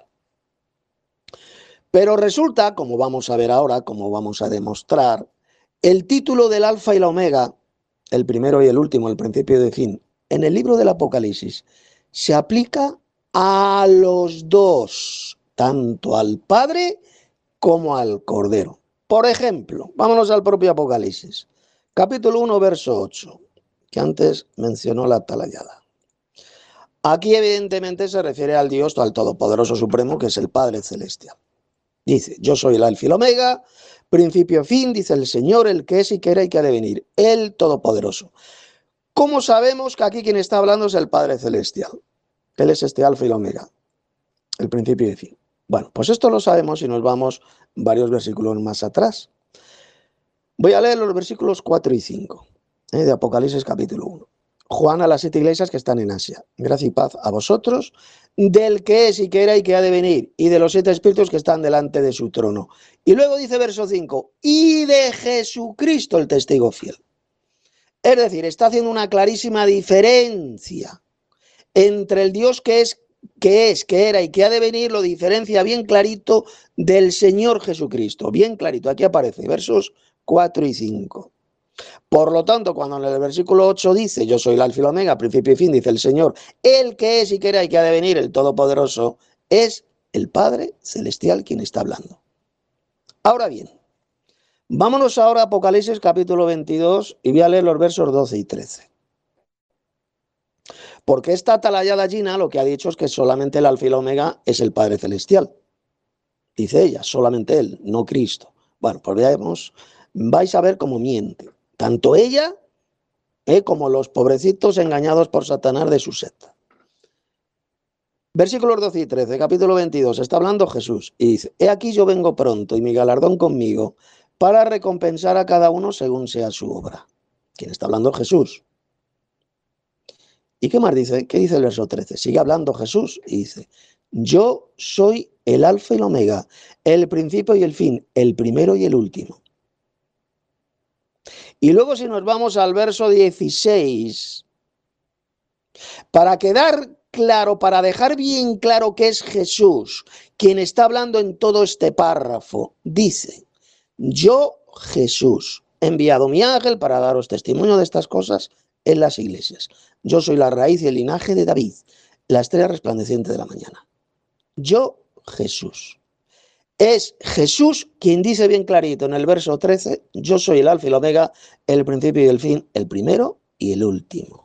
Pero resulta, como vamos a ver ahora, como vamos a demostrar, el título del alfa y la omega, el primero y el último, el principio y el fin, en el libro del Apocalipsis, se aplica a los dos, tanto al Padre como al Cordero. Por ejemplo, vámonos al propio Apocalipsis, capítulo 1, verso 8, que antes mencionó la atalayada. Aquí evidentemente se refiere al Dios, al Todopoderoso Supremo, que es el Padre Celestial. Dice, yo soy el Alfa y el Omega, principio y fin, dice el Señor, el que es y que era y que ha de venir, el Todopoderoso. ¿Cómo sabemos que aquí quien está hablando es el Padre Celestial? Él es este Alfa y el Omega, el principio y el fin. Bueno, pues esto lo sabemos si nos vamos varios versículos más atrás. Voy a leer los versículos 4 y 5 de Apocalipsis capítulo 1. Juan a las 7 iglesias que están en Asia. Gracia y paz a vosotros, del que es y que era y que ha de venir, y de los 7 espíritus que están delante de su trono. Y luego dice verso 5, y de Jesucristo el testigo fiel. Es decir, está haciendo una clarísima diferencia entre el Dios que era y que ha de venir, lo diferencia bien clarito del Señor Jesucristo. Bien clarito, aquí aparece, versos 4 y 5. Por lo tanto, cuando en el versículo 8 dice, yo soy el Alfa y el Omega, principio y fin, dice el Señor, el que es y que era y que ha de venir, el Todopoderoso, es el Padre Celestial quien está hablando. Ahora bien, vámonos ahora a Apocalipsis capítulo 22 y voy a leer los versos 12 y 13. Porque esta atalayada Gina lo que ha dicho es que solamente el Alfa y el Omega es el Padre Celestial. Dice ella, solamente él, no Cristo. Bueno, pues veamos, vais a ver cómo miente. Tanto ella como los pobrecitos engañados por Satanás de su secta. Versículos 12 y 13, capítulo 22, está hablando Jesús y dice, he aquí yo vengo pronto y mi galardón conmigo para recompensar a cada uno según sea su obra. ¿Quién está hablando? Jesús. ¿Y qué más dice? ¿Qué dice el verso 13? Sigue hablando Jesús y dice, yo soy el Alfa y el Omega, el principio y el fin, el primero y el último. Y luego si nos vamos al verso 16, para quedar claro, para dejar bien claro que es Jesús quien está hablando en todo este párrafo, dice, yo Jesús he enviado mi ángel para daros testimonio de estas cosas en las iglesias. Yo soy la raíz y el linaje de David, la estrella resplandeciente de la mañana. Yo Jesús. Es Jesús quien dice bien clarito en el verso 13, yo soy el Alfa y el Omega, el principio y el fin, el primero y el último.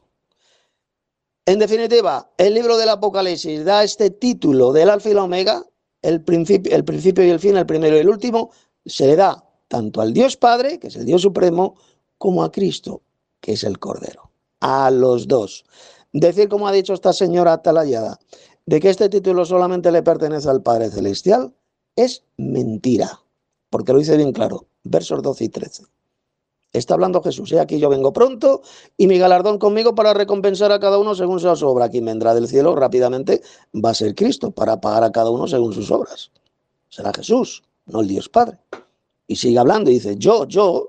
En definitiva, el libro del Apocalipsis da este título del Alfa y el Omega, el principio y el fin, el primero y el último, se le da tanto al Dios Padre, que es el Dios Supremo, como a Cristo, que es el Cordero. A los dos. Decir, como ha dicho esta señora atalayada, de que este título solamente le pertenece al Padre Celestial, es mentira, porque lo dice bien claro, versos 12 y 13. Está hablando Jesús, aquí yo vengo pronto y mi galardón conmigo para recompensar a cada uno según sea su obra. Quien vendrá del cielo rápidamente va a ser Cristo para pagar a cada uno según sus obras. Será Jesús, no el Dios Padre. Y sigue hablando y dice, yo,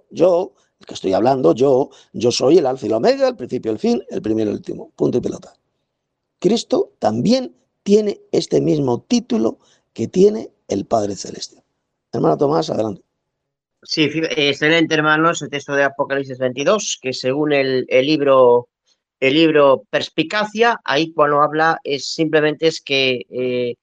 el que estoy hablando, yo soy el Alfa y el Omega, el principio y el fin, el primero y el último. Punto y pelota. Cristo también tiene este mismo título que tiene el Padre Celestial. Hermano Tomás, adelante. Sí, excelente, hermanos, el texto de Apocalipsis 22, que según el libro Perspicacia, ahí cuando habla simplemente es que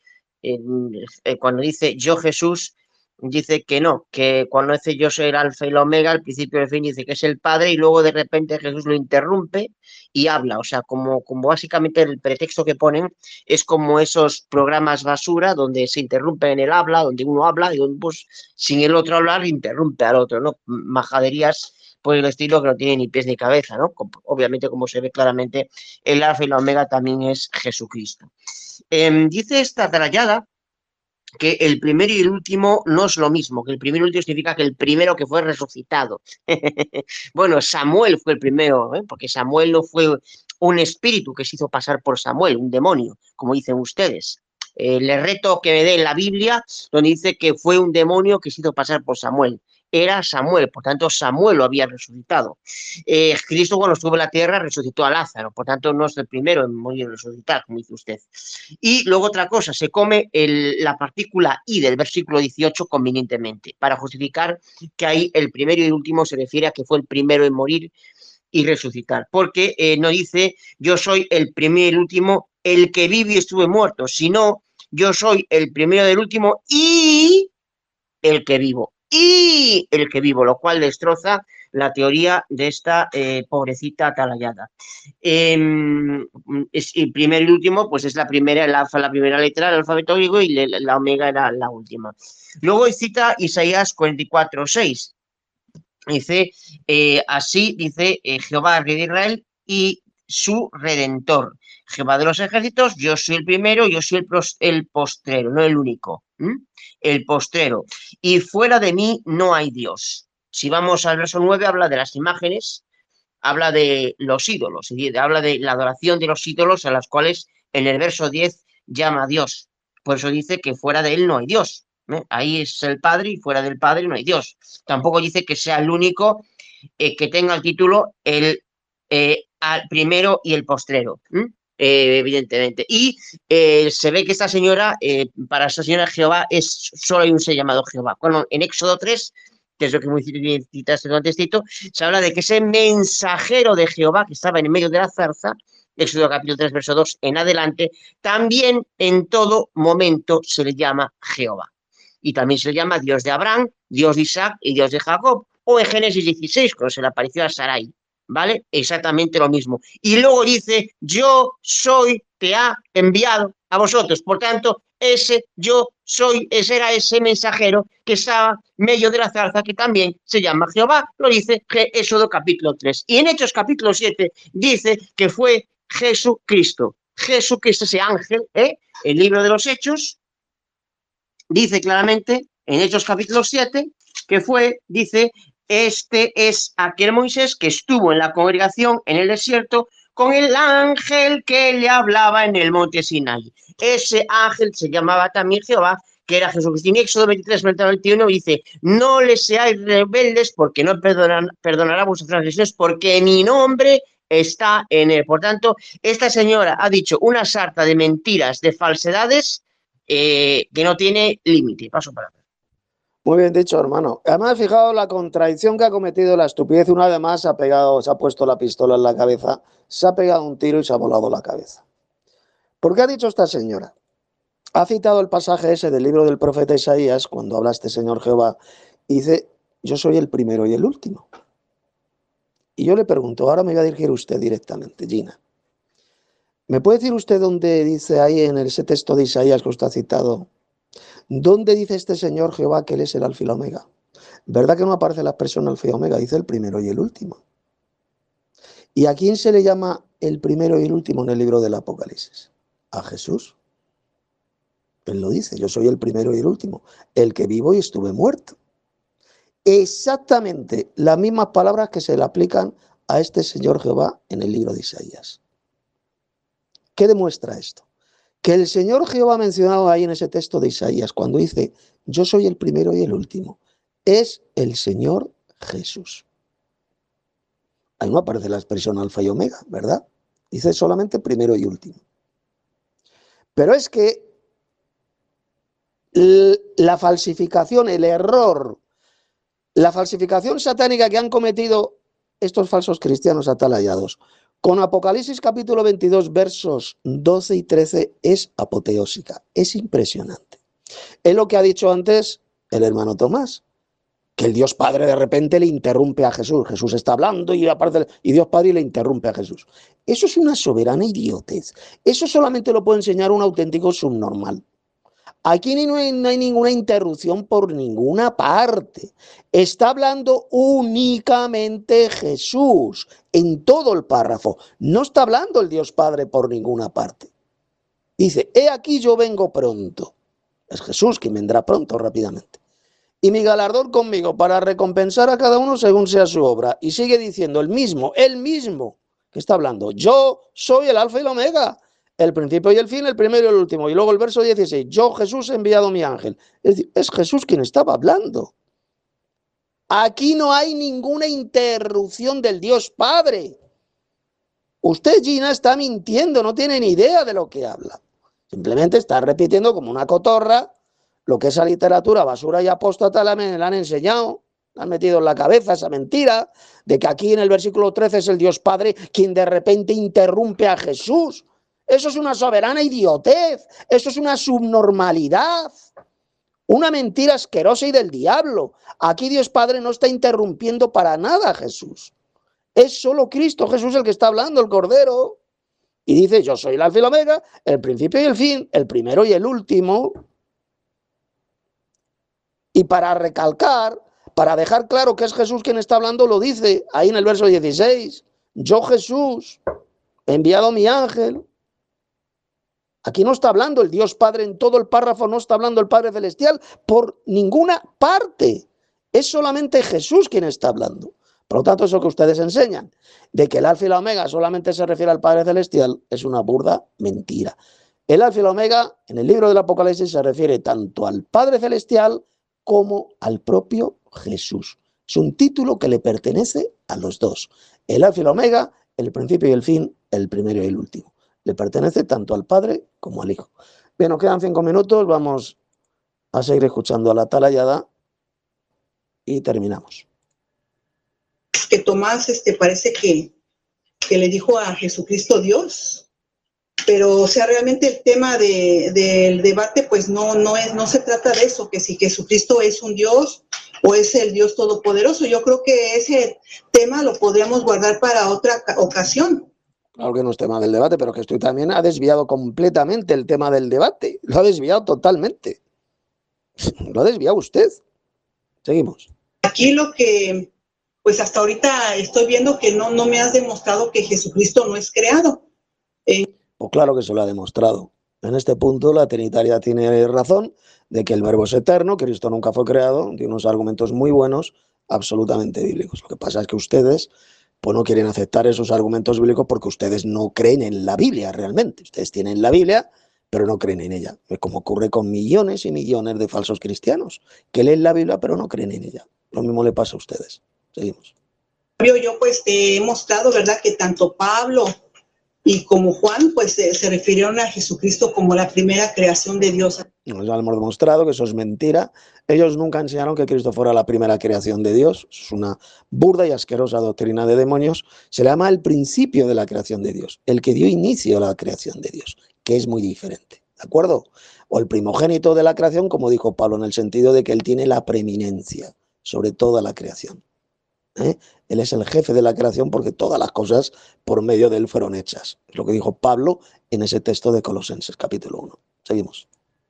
cuando dice yo Jesús, dice que no, que cuando dice yo soy el Alfa y el Omega, el principio y el fin, dice que es el Padre y luego de repente Jesús lo interrumpe y habla, o sea, como básicamente el pretexto que ponen es como esos programas basura donde se interrumpe en el habla, donde uno habla y donde pues sin el otro hablar interrumpe al otro, ¿no? Majaderías por el estilo que no tiene ni pies ni cabeza, ¿no? Obviamente, como se ve claramente, el Alfa y la Omega también es Jesucristo. Dice esta trallada que el primero y el último no es lo mismo, que el primero y el último significa que el primero que fue resucitado. Bueno, Samuel fue el primero, porque Samuel no fue un espíritu que se hizo pasar por Samuel, un demonio, como dicen ustedes. Le reto que me dé la Biblia donde dice que fue un demonio que se hizo pasar por Samuel. Era Samuel, por tanto Samuel lo había resucitado. Cristo cuando estuvo en la tierra resucitó a Lázaro, por tanto no es el primero en morir y resucitar, como dice usted. Y luego otra cosa, se come la partícula I del versículo 18 convenientemente, para justificar que ahí el primero y el último se refiere a que fue el primero en morir y resucitar, porque no dice yo soy el primero y el último, el que vive y estuve muerto, sino yo soy el primero del último y el que vivo. Y el que vivo, lo cual destroza la teoría de esta pobrecita atalayada. Y primero y último, pues es la primera, el alfa, la primera letra del alfabeto griego, y la omega era la última. Luego cita Isaías 44:6. Dice, así dice Jehová, rey de Israel, y su redentor. Jehová de los ejércitos, yo soy el primero, yo soy el postrero, no el único. El postrero. Y fuera de mí no hay Dios. Si vamos al verso 9, habla de las imágenes, habla de los ídolos, habla de la adoración de los ídolos, a las cuales en el verso 10 llama a Dios. Por eso dice que fuera de él no hay Dios. Ahí es el Padre y fuera del Padre no hay Dios. Tampoco dice que sea el único que tenga el título el al primero y el postrero. Evidentemente. Y se ve que esta señora, para esta señora Jehová, solo hay un ser llamado Jehová. Bueno, en Éxodo 3, que es lo que muy bien citaste antes, se habla de que ese mensajero de Jehová que estaba en medio de la zarza, Éxodo capítulo 3, verso 2 en adelante, también en todo momento se le llama Jehová. Y también se le llama Dios de Abraham, Dios de Isaac y Dios de Jacob. O en Génesis 16, cuando se le apareció a Sarai. ¿Vale? Exactamente lo mismo. Y luego dice, yo soy, te ha enviado a vosotros. Por tanto, ese yo soy, ese era ese mensajero que estaba en medio de la zarza, que también se llama Jehová. Lo dice Éxodo capítulo 3. Y en Hechos capítulo 7 dice que fue Jesucristo. Jesucristo, ese ángel, el libro de los Hechos, dice claramente en Hechos capítulo 7 que fue, dice, este es aquel Moisés que estuvo en la congregación en el desierto con el ángel que le hablaba en el monte Sinai. Ese ángel se llamaba también Jehová, que era Jesucristo. En Éxodo 23, 21 dice, no les seáis rebeldes porque no perdonará vuestras transgresiones, porque mi nombre está en él. Por tanto, esta señora ha dicho una sarta de mentiras, de falsedades, que no tiene límite. Paso para atrás. Muy bien dicho, hermano. Además, fijaos la contradicción que ha cometido, la estupidez. Una vez más se ha puesto la pistola en la cabeza, se ha pegado un tiro y se ha volado la cabeza. ¿Por qué ha dicho esta señora? Ha citado el pasaje ese del libro del profeta Isaías, cuando habla este señor Jehová, y dice, yo soy el primero y el último. Y yo le pregunto, ahora me voy a dirigir a usted directamente, Gina. ¿Me puede decir usted dónde dice ahí en ese texto de Isaías que usted ha citado? ¿Dónde dice este señor Jehová que él es el alfa y la omega? ¿Verdad que no aparece la expresión alfa y omega? Dice el primero y el último. ¿Y a quién se le llama el primero y el último en el libro del Apocalipsis? A Jesús. Él lo dice, yo soy el primero y el último, el que vivo y estuve muerto. Exactamente las mismas palabras que se le aplican a este señor Jehová en el libro de Isaías. ¿Qué demuestra esto? Que el Señor Jehová mencionado ahí en ese texto de Isaías, cuando dice, yo soy el primero y el último, es el Señor Jesús. Ahí no aparece la expresión alfa y omega, ¿verdad? Dice solamente primero y último. Pero es que la falsificación, el error, la falsificación satánica que han cometido estos falsos cristianos atalayados, con Apocalipsis capítulo 22, versos 12 y 13, es apoteósica, es impresionante. Es lo que ha dicho antes el hermano Tomás, que el Dios Padre de repente le interrumpe a Jesús. Jesús está hablando y Dios Padre le interrumpe a Jesús. Eso es una soberana idiotez. Eso solamente lo puede enseñar un auténtico subnormal. Aquí no hay ninguna interrupción por ninguna parte. Está hablando únicamente Jesús en todo el párrafo. No está hablando el Dios Padre por ninguna parte. Dice, he aquí yo vengo pronto. Es Jesús quien vendrá pronto, rápidamente. Y mi galardón conmigo para recompensar a cada uno según sea su obra. Y sigue diciendo él mismo que está hablando. Yo soy el alfa y la omega, el principio y el fin, el primero y el último. Y luego el verso 16, yo Jesús he enviado mi ángel. Es decir, es Jesús quien estaba hablando. Aquí no hay ninguna interrupción del Dios Padre. Usted, Gina, está mintiendo, no tiene ni idea de lo que habla. Simplemente está repitiendo como una cotorra lo que esa literatura basura y apóstata la han enseñado. Han metido en la cabeza esa mentira de que aquí en el versículo 13 es el Dios Padre quien de repente interrumpe a Jesús. Eso es una soberana idiotez, eso es una subnormalidad. Una mentira asquerosa y del diablo. Aquí Dios Padre no está interrumpiendo para nada a Jesús. Es solo Cristo Jesús el que está hablando, el Cordero. Y dice, yo soy el alfa y la omega, el principio y el fin, el primero y el último. Y para recalcar, para dejar claro que es Jesús quien está hablando, lo dice ahí en el verso 16. Yo Jesús, he enviado mi ángel. Aquí no está hablando el Dios Padre en todo el párrafo, no está hablando el Padre Celestial por ninguna parte. Es solamente Jesús quien está hablando. Por lo tanto, eso que ustedes enseñan, de que el alfa y la omega solamente se refiere al Padre Celestial, es una burda mentira. El alfa y la omega, en el libro del Apocalipsis, se refiere tanto al Padre Celestial como al propio Jesús. Es un título que le pertenece a los dos. El alfa y la omega, el principio y el fin, el primero y el último. Le pertenece tanto al Padre como al Hijo. Bien, nos quedan 5 minutos, vamos a seguir escuchando a la atalayada y terminamos. Que Tomás parece que le dijo a Jesucristo Dios, pero o sea, realmente el tema del debate pues no se trata de eso, que si Jesucristo es un Dios o es el Dios Todopoderoso. Yo creo que ese tema lo podríamos guardar para otra ocasión. Claro que no es tema del debate, pero que esto también ha desviado completamente el tema del debate. Lo ha desviado totalmente. Lo ha desviado usted. Seguimos. Aquí lo que, pues hasta ahorita estoy viendo que no me has demostrado que Jesucristo no es creado. Pues claro que se lo ha demostrado. En este punto la Trinitaria tiene razón de que el Verbo es eterno, Cristo nunca fue creado, tiene unos argumentos muy buenos, absolutamente bíblicos. Lo que pasa es que ustedes pues no quieren aceptar esos argumentos bíblicos porque ustedes no creen en la Biblia realmente. Ustedes tienen la Biblia, pero no creen en ella. Es como ocurre con millones y millones de falsos cristianos, que leen la Biblia pero no creen en ella. Lo mismo le pasa a ustedes. Seguimos. Yo pues te he mostrado, ¿verdad?, que tanto Pablo y como Juan pues se refirieron a Jesucristo como la primera creación de Dios. Nos ya hemos demostrado que eso es mentira. Ellos nunca enseñaron que Cristo fuera la primera creación de Dios. Es una burda y asquerosa doctrina de demonios. Se le llama el principio de la creación de Dios, el que dio inicio a la creación de Dios, que es muy diferente, ¿de acuerdo? O el primogénito de la creación, como dijo Pablo, en el sentido de que él tiene la preeminencia sobre toda la creación. Él es el jefe de la creación porque todas las cosas por medio de él fueron hechas. Es lo que dijo Pablo en ese texto de Colosenses, capítulo 1. Seguimos.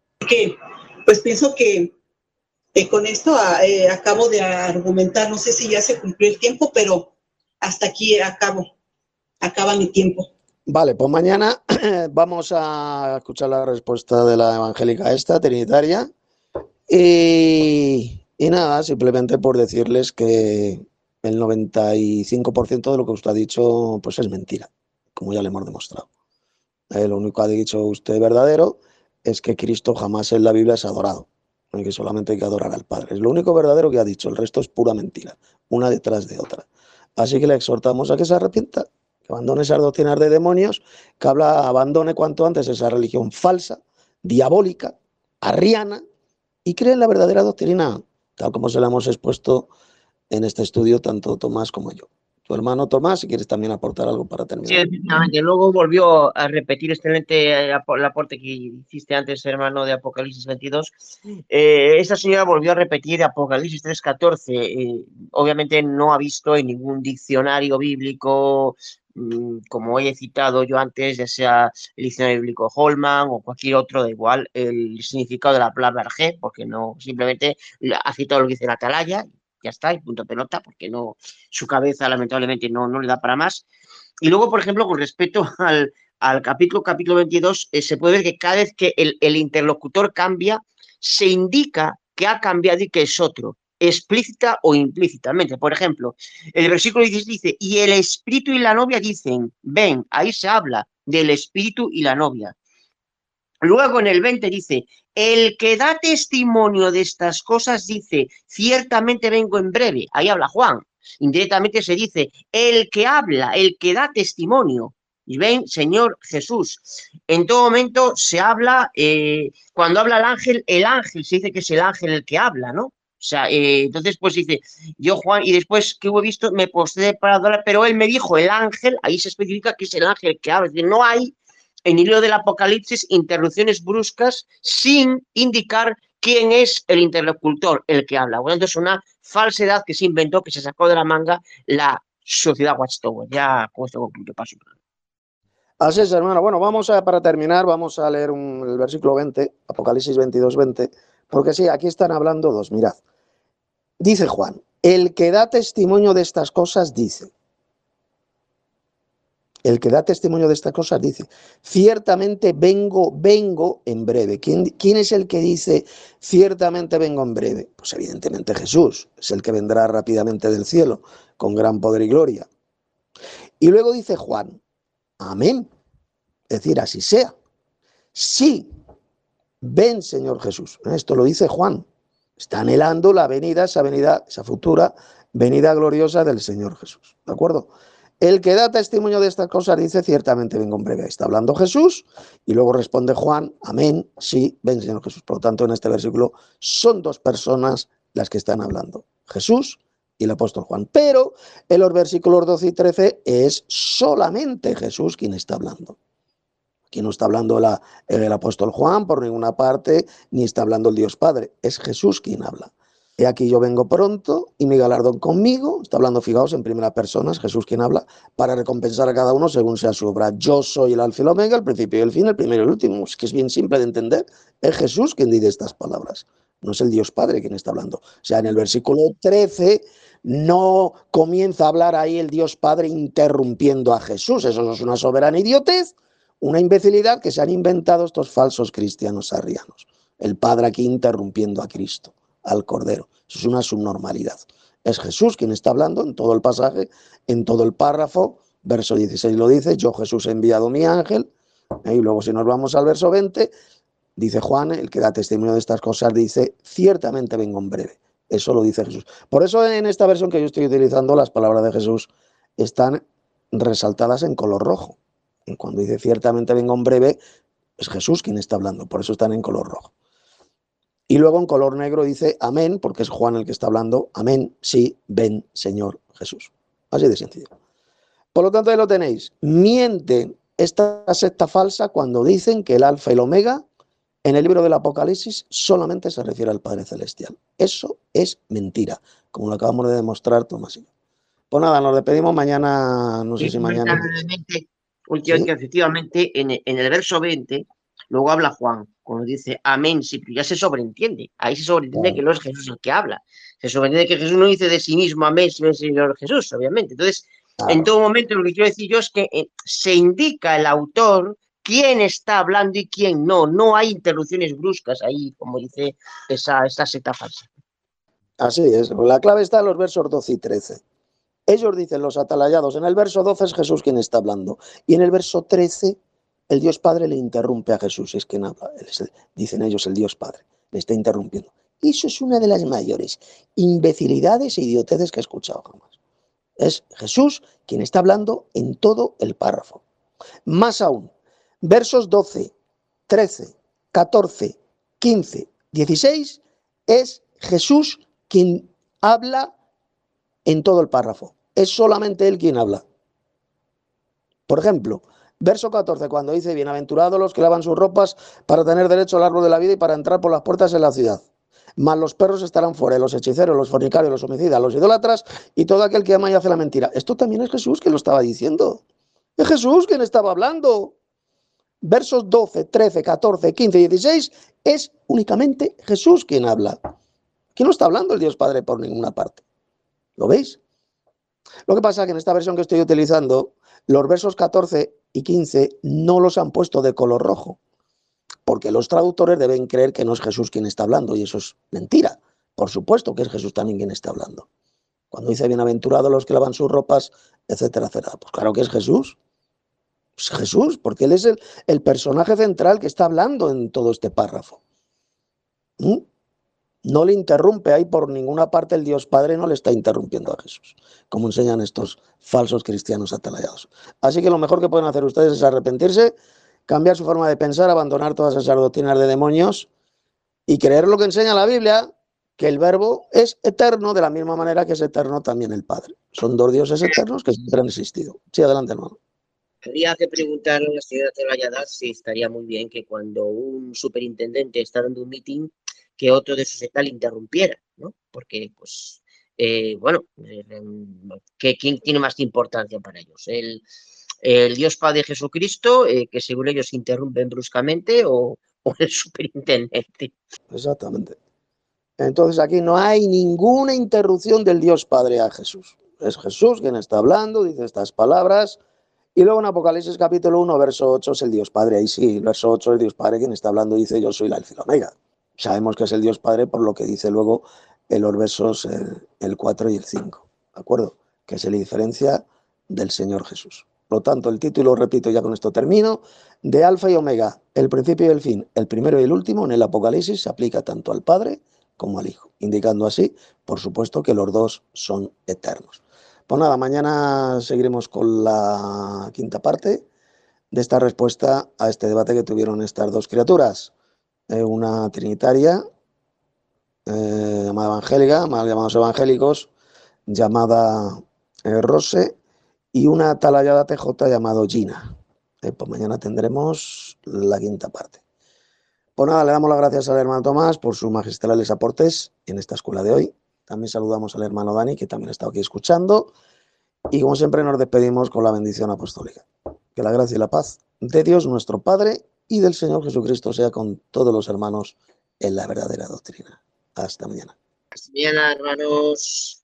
Pues pienso que con esto acabo de argumentar, no sé si ya se cumplió el tiempo, pero hasta aquí acaba mi tiempo. Vale, pues mañana vamos a escuchar la respuesta de la evangélica trinitaria y nada, simplemente por decirles que el 95% de lo que usted ha dicho pues es mentira, como ya le hemos demostrado. Lo único que ha dicho usted verdadero es que Cristo jamás en la Biblia es adorado, y que solamente hay que adorar al Padre. Es lo único verdadero que ha dicho, el resto es pura mentira, una detrás de otra. Así que le exhortamos a que se arrepienta, que abandone esas doctrinas de demonios, que abandone cuanto antes esa religión falsa, diabólica, arriana, y cree en la verdadera doctrina, tal como se la hemos expuesto en este estudio tanto Tomás como yo. Tu hermano Tomás, si quieres también aportar algo para terminar. Sí, efectivamente. Luego volvió a repetir excelente el aporte que hiciste antes, hermano, de Apocalipsis 22. Esta señora volvió a repetir Apocalipsis 3:14. Obviamente no ha visto en ningún diccionario bíblico, como he citado yo antes, ya sea el diccionario bíblico Holman o cualquier otro, da igual, el significado de la palabra arjé, porque no, simplemente ha citado lo que dice la atalaya, ya está, y punto pelota, porque no, su cabeza lamentablemente no le da para más. Y luego, por ejemplo, con respecto al capítulo 22, se puede ver que cada vez que el interlocutor cambia, se indica que ha cambiado y que es otro, explícita o implícitamente. Por ejemplo, el versículo 16 dice, y el espíritu y la novia dicen, ven, ahí se habla del espíritu y la novia. Luego en el 20 dice, el que da testimonio de estas cosas dice, ciertamente vengo en breve. Ahí habla Juan. Indirectamente se dice, el que habla, el que da testimonio. Y ven, Señor Jesús. En todo momento se habla, cuando habla el ángel se dice que es el ángel el que habla, ¿no? O sea, entonces pues dice, yo Juan, y después que hubo visto, me postré para adorar, pero él me dijo, el ángel, ahí se especifica que es el ángel que habla. Es decir, no hay en el libro del Apocalipsis interrupciones bruscas sin indicar quién es el interlocutor, el que habla. Bueno, entonces es una falsedad que se inventó, que se sacó de la manga la sociedad Watchtower. Ya con esto concluyo, paso. Así es, hermano. Bueno, para terminar, vamos a leer el versículo 20, Apocalipsis 22, 20, porque sí, aquí están hablando dos. Mirad, dice Juan, el que da testimonio de estas cosas dice, el que da testimonio de estas cosas dice, ciertamente vengo en breve. ¿Quién es el que dice, ciertamente vengo en breve? Pues evidentemente Jesús, es el que vendrá rápidamente del cielo, con gran poder y gloria. Y luego dice Juan, amén, es decir, así sea. Sí, ven Señor Jesús. Esto lo dice Juan, está anhelando la venida, esa futura venida gloriosa del Señor Jesús, ¿de acuerdo? El que da testimonio de estas cosas dice, ciertamente vengo en breve. Está hablando Jesús y luego responde Juan, amén, sí, ven Señor Jesús. Por lo tanto, en este versículo son dos personas las que están hablando, Jesús y el apóstol Juan. Pero en los versículos 12 y 13 es solamente Jesús quien está hablando. Aquí no está hablando el apóstol Juan por ninguna parte, ni está hablando el Dios Padre, es Jesús quien habla. He aquí yo vengo pronto y mi galardón conmigo, está hablando, fijaos, en primera persona, es Jesús quien habla, para recompensar a cada uno según sea su obra. Yo soy el alfa y el omega, el principio y el fin, el primero y el último. Es que es bien simple de entender, es Jesús quien dice estas palabras, no es el Dios Padre quien está hablando. O sea, en el versículo 13 no comienza a hablar ahí el Dios Padre interrumpiendo a Jesús, eso es una soberana idiotez, una imbecilidad que se han inventado estos falsos cristianos arrianos. El Padre aquí interrumpiendo a Cristo, al Cordero. Eso es una subnormalidad. Es Jesús quien está hablando en todo el pasaje, en todo el párrafo. Verso 16 lo dice, yo Jesús he enviado mi ángel. Y luego si nos vamos al verso 20, dice Juan, el que da testimonio de estas cosas, dice, ciertamente vengo en breve. Eso lo dice Jesús. Por eso en esta versión que yo estoy utilizando, las palabras de Jesús están resaltadas en color rojo. Y cuando dice ciertamente vengo en breve, es Jesús quien está hablando, por eso están en color rojo. Y luego en color negro dice amén, porque es Juan el que está hablando, amén, sí, ven Señor Jesús. Así de sencillo. Por lo tanto, ahí lo tenéis. Miente esta secta falsa cuando dicen que el alfa y el omega en el libro del Apocalipsis solamente se refiere al Padre Celestial. Eso es mentira, como lo acabamos de demostrar Tomás y yo. Pues nada, nos despedimos mañana, no sé si mañana... Últimamente, ¿sí? Efectivamente, en el verso 20, luego habla Juan, cuando dice amén, sí, pero ya se sobreentiende. Ahí se sobreentiende que no es Jesús el que habla. Se sobreentiende que Jesús no dice de sí mismo amén, sí, Señor Jesús, obviamente. Entonces, en todo momento lo que quiero decir yo es que se indica el autor quién está hablando y quién no. No hay interrupciones bruscas ahí, como dice esa secta falsa. Así es. La clave está en los versos 12 y 13. Ellos dicen, los atalayados, en el verso 12 es Jesús quien está hablando. Y en el verso 13, el Dios Padre le interrumpe a Jesús, es quien habla. Dicen ellos, el Dios Padre, le está interrumpiendo. Y eso es una de las mayores imbecilidades e idioteces que he escuchado jamás. Es Jesús quien está hablando en todo el párrafo. Más aún, versos 12, 13, 14, 15, 16, es Jesús quien habla en todo el párrafo. Es solamente él quien habla. Por ejemplo, verso 14, cuando dice, bienaventurados los que lavan sus ropas para tener derecho al árbol de la vida y para entrar por las puertas en la ciudad. Mas los perros estarán fuera, los hechiceros, los fornicarios, los homicidas, los idólatras y todo aquel que ama y hace la mentira. Esto también es Jesús quien lo estaba diciendo. Es Jesús quien estaba hablando. Versos 12, 13, 14, 15 y 16 es únicamente Jesús quien habla. Aquí no está hablando el Dios Padre por ninguna parte. ¿Lo veis? Lo que pasa es que en esta versión que estoy utilizando, los versos 14 y 15 no los han puesto de color rojo, porque los traductores deben creer que no es Jesús quien está hablando, y eso es mentira. Por supuesto que es Jesús también quien está hablando. Cuando dice bienaventurados los que lavan sus ropas, etcétera, etcétera. Pues claro que es Jesús. Es Jesús, porque él es el personaje central que está hablando en todo este párrafo. No le interrumpe ahí por ninguna parte, el Dios Padre no le está interrumpiendo a Jesús, como enseñan estos falsos cristianos atalayados. Así que lo mejor que pueden hacer ustedes es arrepentirse, cambiar su forma de pensar, abandonar todas esas doctrinas de demonios y creer lo que enseña la Biblia, que el Verbo es eterno de la misma manera que es eterno también el Padre. Son dos dioses eternos que siempre han existido. Sí, adelante, hermano. Habría que preguntar a la señora Ceballos si estaría muy bien que cuando un superintendente está dando un meeting, que otro de su secta le interrumpiera, ¿no? Porque, pues, bueno, ¿quién tiene más importancia para ellos? ¿El Dios Padre Jesucristo, que según ellos interrumpen bruscamente, o el superintendente? Exactamente. Entonces aquí no hay ninguna interrupción del Dios Padre a Jesús. Es Jesús quien está hablando, dice estas palabras. Y luego en Apocalipsis capítulo 1, verso 8 es el Dios Padre. Ahí sí, el verso 8 es el Dios Padre quien está hablando, dice yo soy la Alfa y la Omega. Sabemos que es el Dios Padre por lo que dice luego en los versos el 4 y el 5. ¿De acuerdo? Que se le diferencia del Señor Jesús. Por lo tanto, el título, repito, ya con esto termino, de Alfa y Omega, el principio y el fin, el primero y el último, en el Apocalipsis se aplica tanto al Padre como al Hijo, indicando así, por supuesto, que los dos son eternos. Pues nada, mañana seguiremos con la quinta parte de esta respuesta a este debate que tuvieron estas dos criaturas. Una trinitaria llamada evangélica, mal llamados evangélicos, llamada Rose, y una atalayada TJ llamado Gina. Pues mañana tendremos la quinta parte. Pues nada, le damos las gracias al hermano Tomás por sus magistrales aportes en esta escuela de hoy. También saludamos al hermano Dani, que también ha estado aquí escuchando. Y como siempre nos despedimos con la bendición apostólica. Que la gracia y la paz de Dios nuestro Padre y del Señor Jesucristo sea con todos los hermanos en la verdadera doctrina. Hasta mañana. Hasta mañana, hermanos.